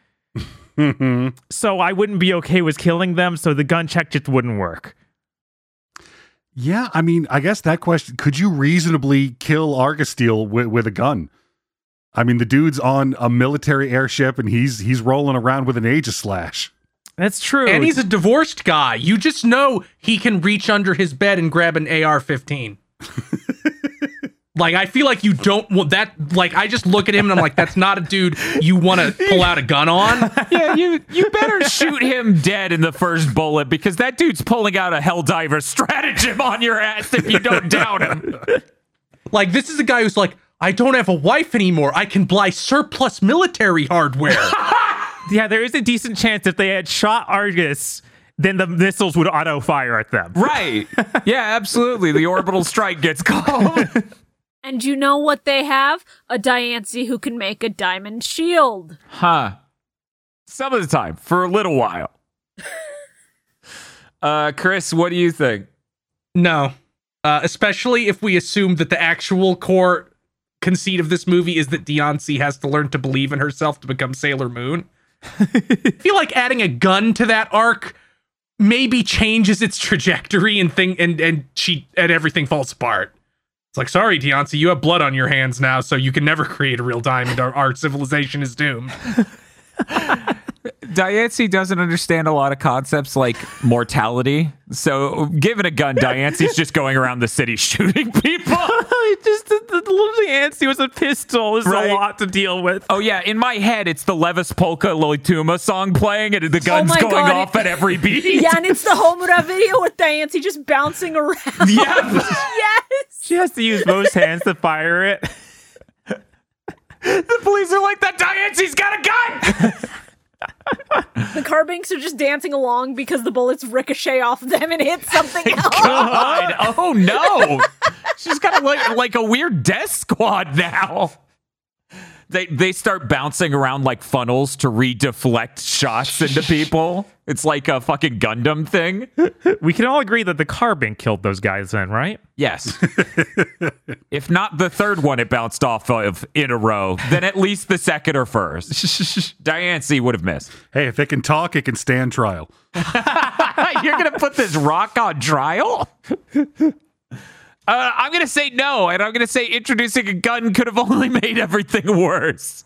So I wouldn't be okay with killing them, so the gun check just wouldn't work. Yeah, I mean, I guess that question, could you reasonably kill Argosteel with, with a gun? I mean, the dude's on a military airship and he's he's rolling around with an Aegislash. That's true. And he's a divorced guy. You just know he can reach under his bed and grab an A R fifteen. Like, I feel like you don't want that. Like, I just look at him and I'm like, that's not a dude you want to pull out a gun on. Yeah, you you better shoot him dead in the first bullet, because that dude's pulling out a Helldiver stratagem on your ass if you don't down him. Like, this is a guy who's like, I don't have a wife anymore. I can buy surplus military hardware. Yeah, there is a decent chance if they had shot Argus, then the missiles would auto fire at them. Right. Yeah, absolutely. The orbital strike gets called. And you know what they have? A Diancie who can make a diamond shield. Huh. Some of the time, for a little while. Uh, Chris, what do you think? No. Uh, especially if we assume that the actual core conceit of this movie is that Diancie has to learn to believe in herself to become Sailor Moon. I feel like adding a gun to that arc maybe changes its trajectory and thing and and she and everything falls apart. It's like, sorry, Diancie, you have blood on your hands now, so you can never create a real diamond. Our, our civilization is doomed. Diancie doesn't understand a lot of concepts like mortality. So, given a gun, Diancie's just going around the city shooting people. Just the, the little Diancie was a pistol. There's Right. a lot to deal with. Oh, yeah. In my head, it's the Levis Polka Loituma song playing, and the gun's my going God, off it- at every beat. Yeah, and it's the Homura video with Diancie just bouncing around. Yeah. Yes. She has to use both hands to fire it. The police are like, that Diancie's got a gun! The Carbanks are just dancing along because the bullets ricochet off them and hit something else. God. Oh, no. She's got a, like, like a weird death squad now. They they start bouncing around like funnels to redeflect shots into people. It's like a fucking Gundam thing. We can all agree that the Carbink killed those guys then, right? Yes. If not the third one it bounced off of in a row, then at least the second or first. Diancie would have missed. Hey, if it can talk, it can stand trial. You're going to put this rock on trial? Uh, I'm going to say no, and I'm going to say introducing a gun could have only made everything worse.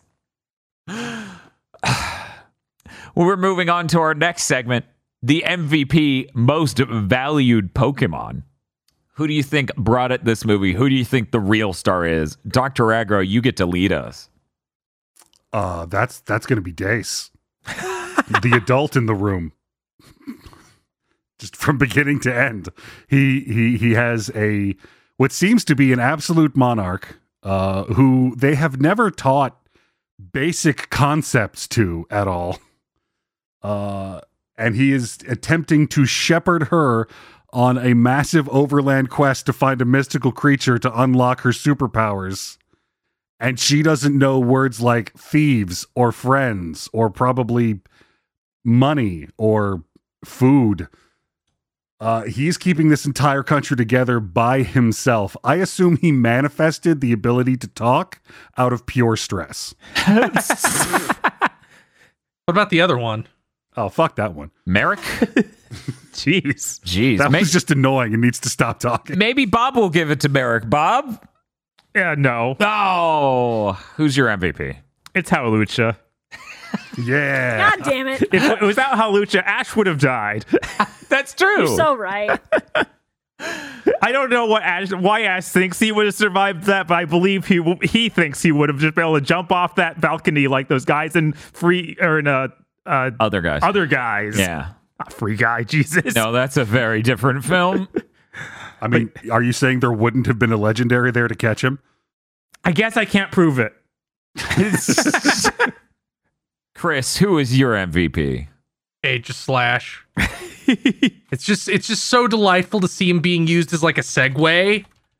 We're moving on to our next segment, the M V P most valued Pokemon. Who do you think brought it this movie? Who do you think the real star is? Doctor Aggro, you get to lead us. Uh, that's that's going to be Dace, the adult in the room. Just from beginning to end, he he he has a what seems to be an absolute monarch, uh, who they have never taught basic concepts to at all, uh, and he is attempting to shepherd her on a massive overland quest to find a mystical creature to unlock her superpowers, and she doesn't know words like thieves or friends or probably money or food. Uh, he's keeping this entire country together by himself. I assume he manifested the ability to talk out of pure stress. What about the other one? Oh, fuck that one. Merrick? Jeez. Jeez. That may- was just annoying and needs to stop talking. maybe Bob will give it to Merrick. Bob? Yeah, no. Oh, who's your M V P? It's Howlucha. Yeah. God damn it. If it was without Howlucha, Ash would have died. That's true. You're so right. I don't know what Ash, why Ash thinks he would have survived that, but I believe he w- he thinks he would have just been able to jump off that balcony like those guys in Free or in uh, uh, Other guys. other guys. Yeah. Not Free Guy, Jesus. No, that's a very different film. I mean, are you saying there wouldn't have been a legendary there to catch him? I guess I can't prove it. Chris, who is your M V P? Age of Slash. It's just it's just so delightful to see him being used as like a segue.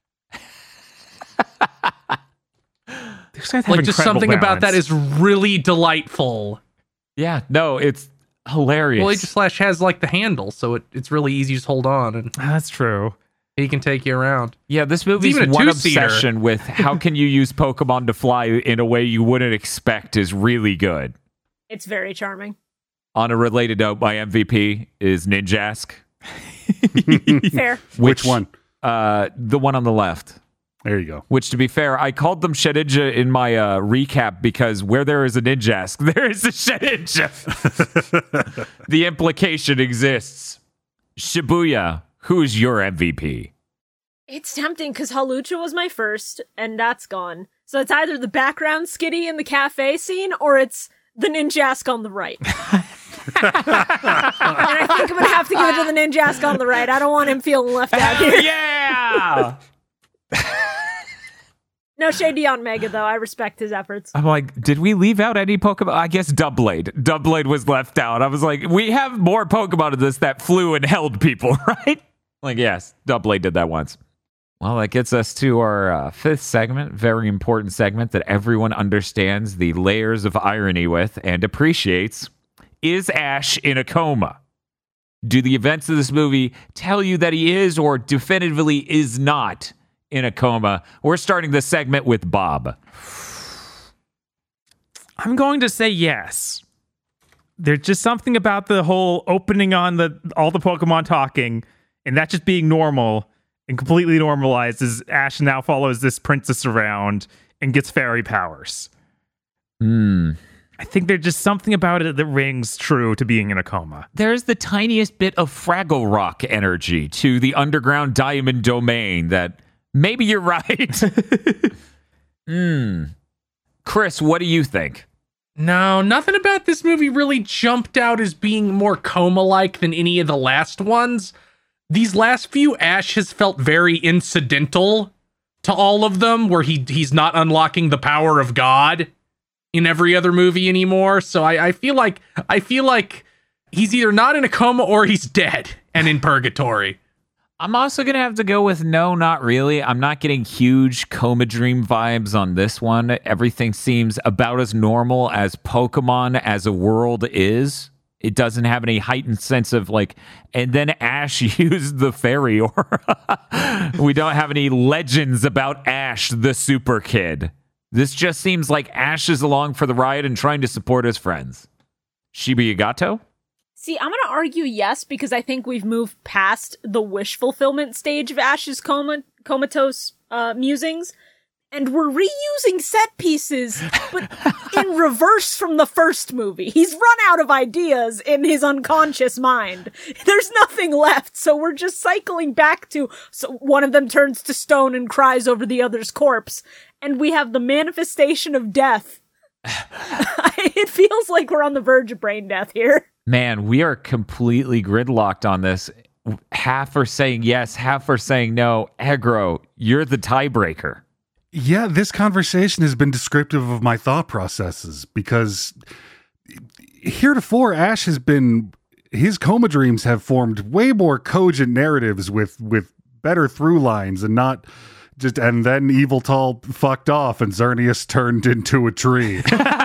These guys have Like just incredible something about that balance. is really delightful. Yeah, no, it's hilarious. Well, Age of Slash has like the handle, so it, it's really easy to just hold on and That's true. he can take you around. yeah, this movie's even a one two-seater. obsession with how can you use Pokemon to fly in a way you wouldn't expect is really good. It's very charming. On a related note, my M V P is Ninjask. Fair. Which one? Uh, the one on the left. There you go. Which, to be fair, I called them Shedinja in my uh, recap because where there is a Ninjask, there is a Shedinja. The implication exists. Shibuya, who's your M V P? It's tempting because Hawlucha was my first, and that's gone. So it's either the background skitty in the cafe scene, or it's the Ninjask on the right. And I think I'm gonna have to give it to the Ninjask on the right. I don't want him feeling left out here. Yeah! No shady on Mega, though. I respect his efforts. I'm like, did we leave out any Pokemon? I guess Doublade. Doublade was left out. I was like, we have more Pokemon in this that flew and held people, right? Like, yes, Doublade did that once. Well, that gets us to our uh, fifth segment, very important segment that everyone understands the layers of irony with and appreciates. Is Ash in a coma? Do the events of this movie tell you that he is or definitively is not in a coma? We're starting this segment with Bob. I'm going to say yes. There's just something about the whole opening on the all the Pokemon talking and that just being normal and completely normalizes. Ash now follows this princess around and gets fairy powers. Hmm. I think there's just something about it that rings true to being in a coma. There's the tiniest bit of Fraggle Rock energy to the underground diamond domain that maybe you're right. Hmm. Chris, what do you think? No, nothing about this movie really jumped out as being more coma-like than any of the last ones. These last few, Ash has felt very incidental to all of them, where he he's not unlocking the power of God in every other movie anymore. So I, I feel like I feel like he's either not in a coma or he's dead and in purgatory. I'm also going to have to go with no, not really. I'm not getting huge coma dream vibes on this one. Everything seems about as normal as Pokemon as a world is. It doesn't have any heightened sense of like, and then Ash used the fairy aura. We don't have any legends about Ash, the super kid. This just seems like Ash is along for the ride and trying to support his friends. Shiba Yagato? See, I'm going to argue yes, because I think we've moved past the wish fulfillment stage of Ash's coma- comatose uh, musings, and we're reusing set pieces, but in reverse from the first movie. He's run out of ideas in his unconscious mind. There's nothing left, so we're just cycling back to so one of them turns to stone and cries over the other's corpse, and we have the manifestation of death. It feels like we're on the verge of brain death here. Man, we are completely gridlocked on this. Half are saying yes, half are saying no. Egro, you're the tiebreaker. Yeah, this conversation has been descriptive of my thought processes, because heretofore Ash has been, his coma dreams have formed way more cogent narratives with with better through lines, and not just, and then Yveltal fucked off and Xerneas turned into a tree.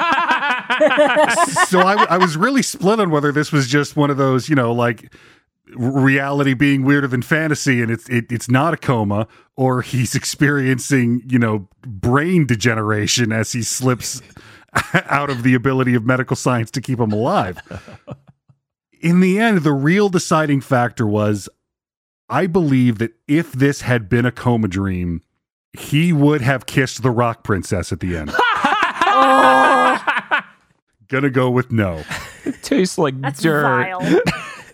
So I, I was really split on whether this was just one of those, you know, like reality being weirder than fantasy, and it's it, it's not a coma, or he's experiencing, you know, brain degeneration as he slips out of the ability of medical science to keep him alive. In the end, the real deciding factor was, I believe that if this had been a coma dream, he would have kissed the rock princess at the end. Oh, Gonna go with no. It tastes like that's dirt. vile.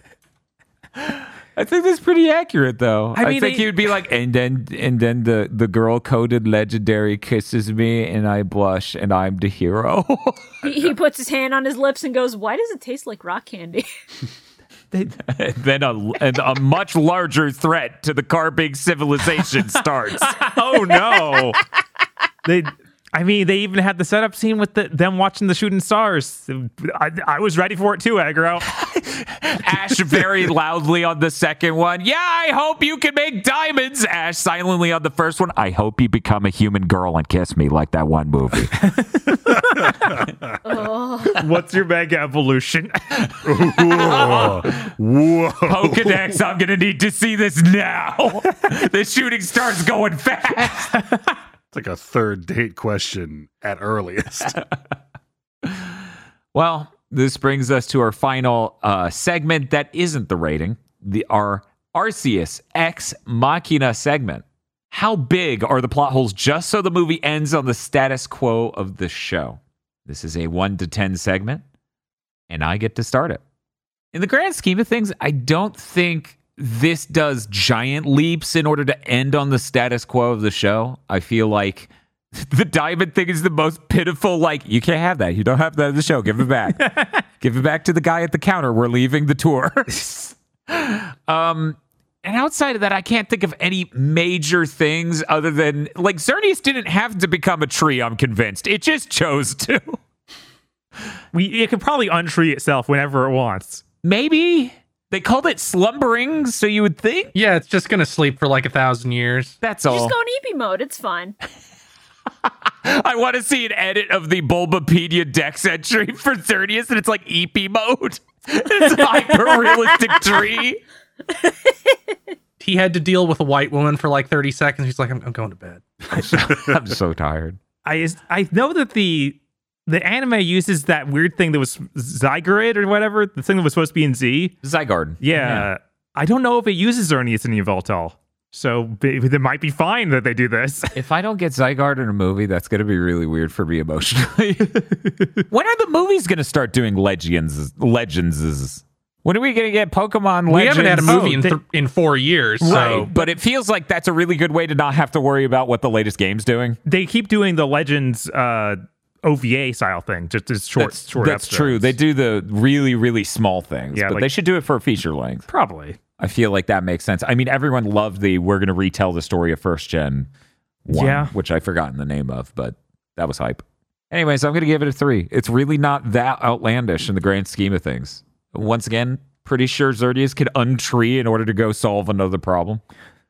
I think that's pretty accurate, though. I, I mean, think they- he would be like, and then and then the, the girl coded legendary kisses me, and I blush, and I'm the hero. he, he puts his hand on his lips and goes, "Why does it taste like rock candy?" And then a, and a much larger threat to the Carbig civilization starts. Oh no! They, I mean, they even had the setup scene with the, them watching the shooting stars. I, I was ready for it too, Aggro. Ash very loudly on the second one. Yeah, I hope you can make diamonds. Ash silently on the first one. I hope you become a human girl and kiss me like that one movie. What's your mega evolution? Whoa. Whoa. Pokedex, I'm going to need to see this now. The shooting star's going fast. It's like a third date question at earliest. Well, this brings us to our final uh, segment that isn't the rating, the our Arceus Ex Machina segment. How big are the plot holes just so the movie ends on the status quo of the show? This is a one to ten segment, and I get to start it. In the grand scheme of things, I don't think this does giant leaps in order to end on the status quo of the show. I feel like the diamond thing is the most pitiful, like, you can't have that. You don't have that in the show. Give it back. Give it back to the guy at the counter. We're leaving the tour. um, and outside of that, I can't think of any major things other than, like, Xerneas didn't have to become a tree, I'm convinced. It just chose to. We it could probably untree itself whenever it wants. Maybe. They called it slumbering, so you would think. Yeah, it's just gonna sleep for like a thousand years. That's all. Just go in E P mode. It's fine. I want to see an edit of the Bulbapedia Dex entry for Xerneas, and it's like E P mode. It's a hyper-realistic tree. He had to deal with a white woman for like thirty seconds. He's like, I'm, I'm going to bed. I'm so, I'm so tired. I I know that the the anime uses that weird thing that was Zygorid or whatever, the thing that was supposed to be in Z. Zygarde. Yeah. I don't know if it uses Xerneas in Yveltal. So it might be fine that they do this. If I don't get Zygarde in a movie, that's going to be really weird for me emotionally. When are the movies going to start doing legends? Legends? When are we going to get Pokemon Legends? We haven't had a movie Oh, in, they- th- in four years. Right, So, but it feels like that's a really good way to not have to worry about what the latest game's doing. They keep doing the Legends uh, O V A style thing, just as short, That's, short that's episodes. true. They do the really, really small things, Yeah, but like- they should do it for a feature length. Probably. I feel like that makes sense. I mean, everyone loved the we're going to retell the story of first gen one, Yeah. which I've forgotten the name of, but that was hype. Anyways, I'm going to give it a three. It's really not that outlandish in the grand scheme of things. Once again, pretty sure Xerneas could untree in order to go solve another problem.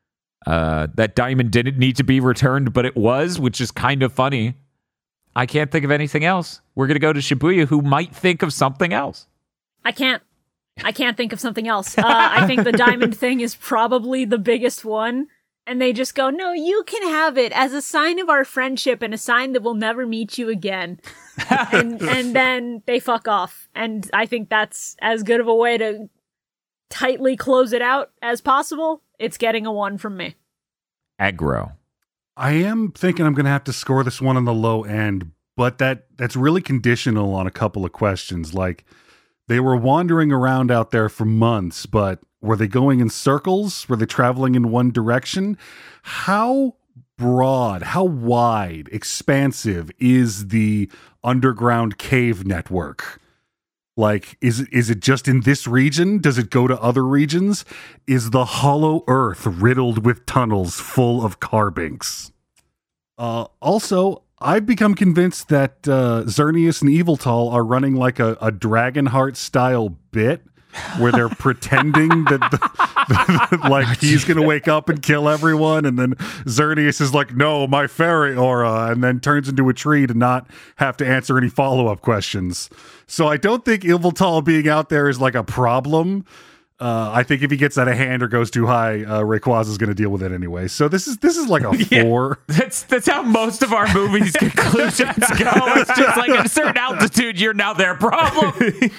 Uh, that diamond didn't need to be returned, but it was, which is kind of funny. I can't think of anything else. We're going to go to Shibuya, who might think of something else. I can't. I can't think of something else. Uh, I think the diamond thing is probably the biggest one. And they just go, no, you can have it as a sign of our friendship and a sign that we'll never meet you again. and and then they fuck off. And I think that's as good of a way to tightly close it out as possible. It's getting a one from me. Aggro. I am thinking I'm going to have to score this one on the low end, but that that's really conditional on a couple of questions. Like, they were wandering around out there for months, but were they going in circles? Were they traveling in one direction? How broad, how wide, expansive is the underground cave network? Like, is it, is it just in this region? Does it go to other regions? Is the hollow earth riddled with tunnels full of carbinks? Uh, also, I've become convinced that uh, Xerneas and Eviltal are running like a, a Dragonheart style bit where they're pretending that the, like he's going to wake up and kill everyone, and then Xerneas is like, no, my fairy aura, and then turns into a tree to not have to answer any follow-up questions. So I don't think Eviltal being out there is like a problem. Uh, I think if he gets out of hand or goes too high, uh, Rayquaza is going to deal with it anyway. So this is this is like a four. That's that's how most of our movies' conclusions go. It's just like at a certain altitude, you're now their problem.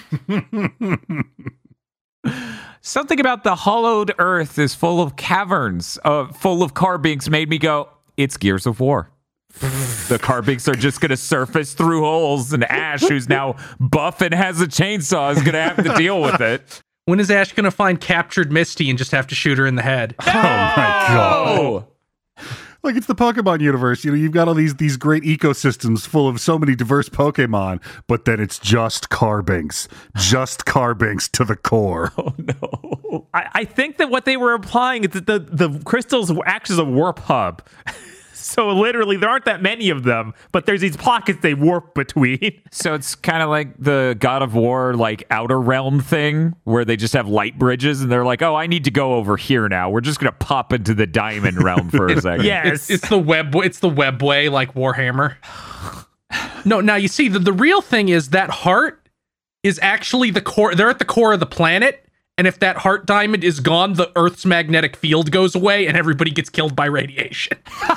Something about the hollowed earth is full of caverns, uh, full of carbinks made me go, it's Gears of War. The carbinks are just going to surface through holes, and Ash, who's now buff and has a chainsaw, is going to have to deal with it. when is Ash going to find captured Misty and just have to shoot her in the head? Oh my god. Oh! Like, it's the Pokemon universe. You know, you've got all these these great ecosystems full of so many diverse Pokemon, but then it's just Carbinks. Just Carbinks to the core. Oh no. I, I think that what they were implying is that the, the crystals act as a warp hub. So literally, there aren't that many of them, but there's these pockets they warp between. So it's kind of like the God of War, like Outer Realm thing, where they just have light bridges, and they're like, "Oh, I need to go over here now. We're just gonna pop into the Diamond Realm for a second." Yes. It's, it's the web. It's the webway, like Warhammer. No, now you see the the real thing is that heart is actually the core. They're at the core of the planet, and if that heart diamond is gone, the Earth's magnetic field goes away, and everybody gets killed by radiation.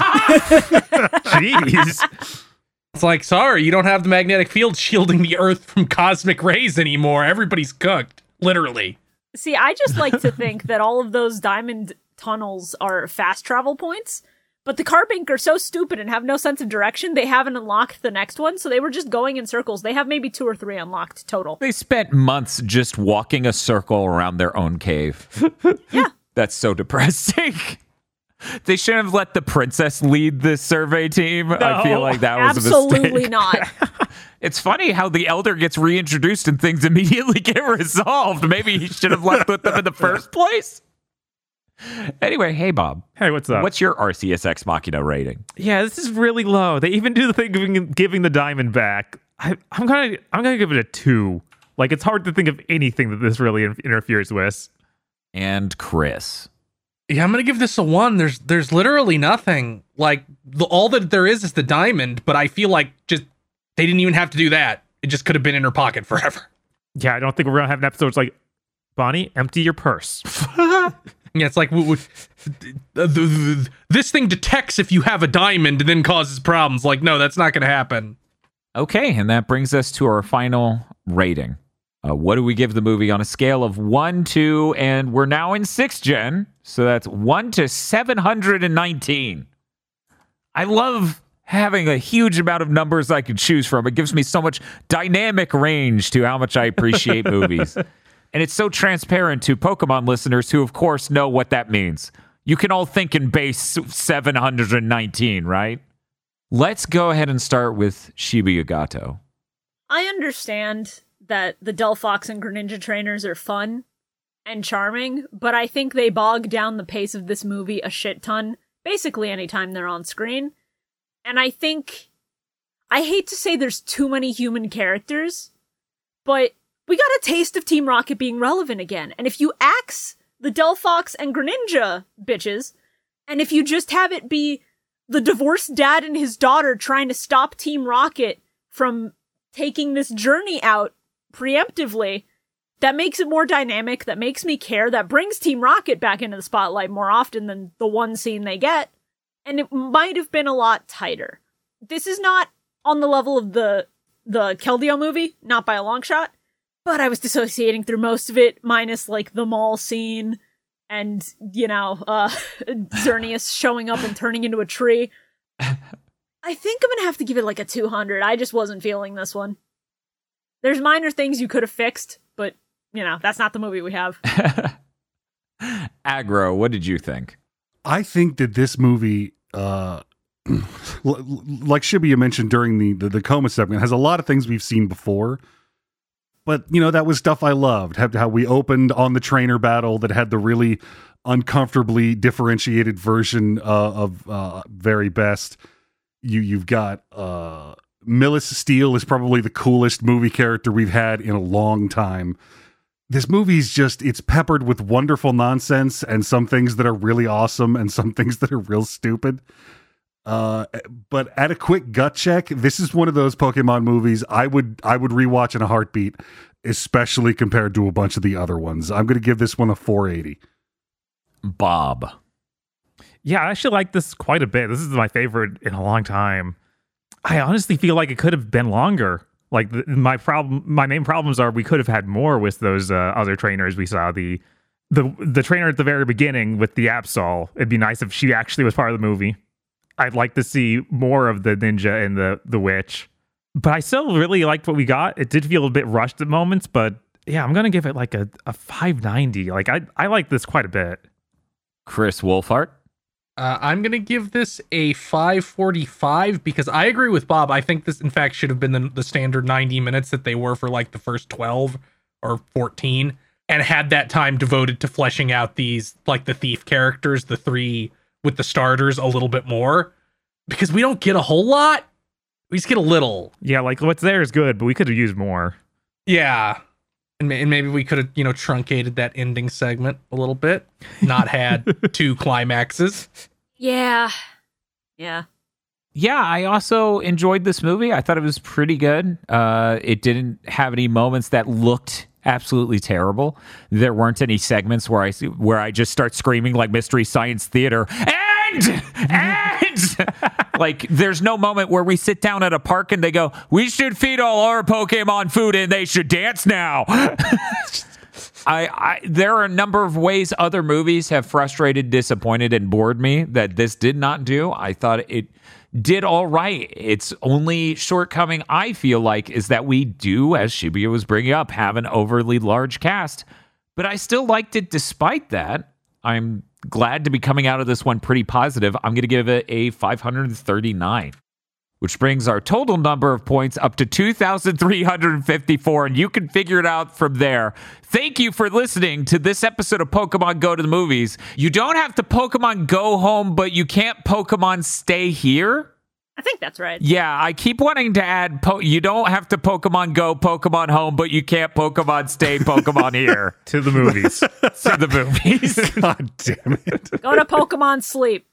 Jeez. It's like, sorry, you don't have the magnetic field shielding the Earth from cosmic rays anymore. Everybody's cooked, literally. See, I just like to think that all of those diamond tunnels are fast travel points, but the Carbink are so stupid and have no sense of direction, they haven't unlocked the next one, so they were just going in circles. They have maybe two or three unlocked total. They spent months just walking a circle around their own cave. Yeah. That's so depressing. They shouldn't have let the princess lead the survey team. I feel like that was a Absolutely mistake. not. It's funny how the elder gets reintroduced and things immediately get resolved. Maybe he should have left with them in the first place. Anyway, hey Bob. Hey, what's up? What's your R C S Ex Machina rating? Yeah, this is really low. They even do the thing of giving, giving the diamond back. I, I'm gonna I'm gonna give it a two. Like, it's hard to think of anything that this really in- interferes with. And Chris. Yeah, I'm gonna give this a one. There's there's literally nothing. Like the, all that there is is the diamond, but I feel like just they didn't even have to do that. It just could have been in her pocket forever. Yeah, I don't think we're gonna have an episode that's like, Bonnie, empty your purse. Yeah, it's like w- w- the, the, the, this thing detects if you have a diamond and then causes problems. Like, no, that's not gonna happen. Okay, and that brings us to our final rating. Uh, what do we give the movie on a scale of one to, and we're now in sixth gen, so that's one to seven hundred nineteen. I love having a huge amount of numbers I can choose from. It gives me so much dynamic range to how much I appreciate movies. And it's so transparent to Pokemon listeners who, of course, know what that means. You can all think in base seven hundred nineteen, right? Let's go ahead and start with Shibuya Gato. I understand that the Delphox and Greninja trainers are fun and charming, but I think they bog down the pace of this movie a shit ton, basically anytime they're on screen. And I think, I hate to say there's too many human characters, but we got a taste of Team Rocket being relevant again. And if you axe the Delphox and Greninja bitches, and if you just have it be the divorced dad and his daughter trying to stop Team Rocket from taking this journey out preemptively, that makes it more dynamic, that makes me care, that brings Team Rocket back into the spotlight more often than the one scene they get. And it might have been a lot tighter. This is not on the level of the the Keldeo movie, not by a long shot, but I was dissociating through most of it, minus like the mall scene and, you know, uh, Xerneas showing up and turning into a tree. I think I'm gonna have to give it like a two hundred. I just wasn't feeling this one. There's minor things you could have fixed, but, you know, that's not the movie we have. Aggro, what did you think? I think that this movie, uh, like Shibuya mentioned during the, the, the Coma segment, has a lot of things we've seen before. But, you know, that was stuff I loved. How we opened on the trainer battle that had the really uncomfortably differentiated version uh, of uh, Very Best. You, you've got uh, Millis Steele is probably the coolest movie character we've had in a long time. This movie's just, it's peppered with wonderful nonsense and some things that are really awesome and some things that are real stupid. Uh, but at a quick gut check, this is one of those Pokemon movies I would I would rewatch in a heartbeat, especially compared to a bunch of the other ones. I'm going to give this one a four eighty. Bob. Yeah, I actually like this quite a bit. This is my favorite in a long time. I honestly feel like it could have been longer. Like the, my problem, my main problems are we could have had more with those uh, other trainers we saw. The the the trainer at the very beginning with the Absol. It'd be nice if she actually was part of the movie. I'd like to see more of the ninja and the the witch. But I still really liked what we got. It did feel a bit rushed at moments, but yeah, I'm gonna give it like a, a five ninety. Like I I like this quite a bit. Chris Wolfhart. Uh, I'm going to give this a five forty-five because I agree with Bob. I think this, in fact, should have been the, the standard ninety minutes that they were for like the first twelve or fourteen, and had that time devoted to fleshing out these, like the thief characters, the three with the starters a little bit more, because we don't get a whole lot. We just get a little. Yeah, like what's there is good, but we could have used more. Yeah. And, and maybe we could have, you know, truncated that ending segment a little bit. Not had two climaxes. Yeah. Yeah. Yeah, I also enjoyed this movie. I thought it was pretty good. Uh, it didn't have any moments that looked absolutely terrible. There weren't any segments where I where I just start screaming like Mystery Science Theater. And and like there's no moment where we sit down at a park and they go, "We should feed all our Pokemon food and they should dance now." I, I there are a number of ways other movies have frustrated, disappointed, and bored me that this did not do. I thought it did all right. Its only shortcoming, I feel like, is that we do, as Shibuya was bringing up, have an overly large cast. But I still liked it despite that. I'm glad to be coming out of this one pretty positive. I'm going to give it a five hundred thirty-nine. Which brings our total number of points up to two thousand three hundred fifty-four, and you can figure it out from there. Thank you for listening to this episode of Pokemon Go to the Movies. You don't have to Pokemon Go home, but you can't Pokemon stay here? I think that's right. Yeah, I keep wanting to add, po- you don't have to Pokemon Go, Pokemon home, but you can't Pokemon stay, Pokemon here. To the movies. To the movies. God damn it. Go to Pokemon sleep.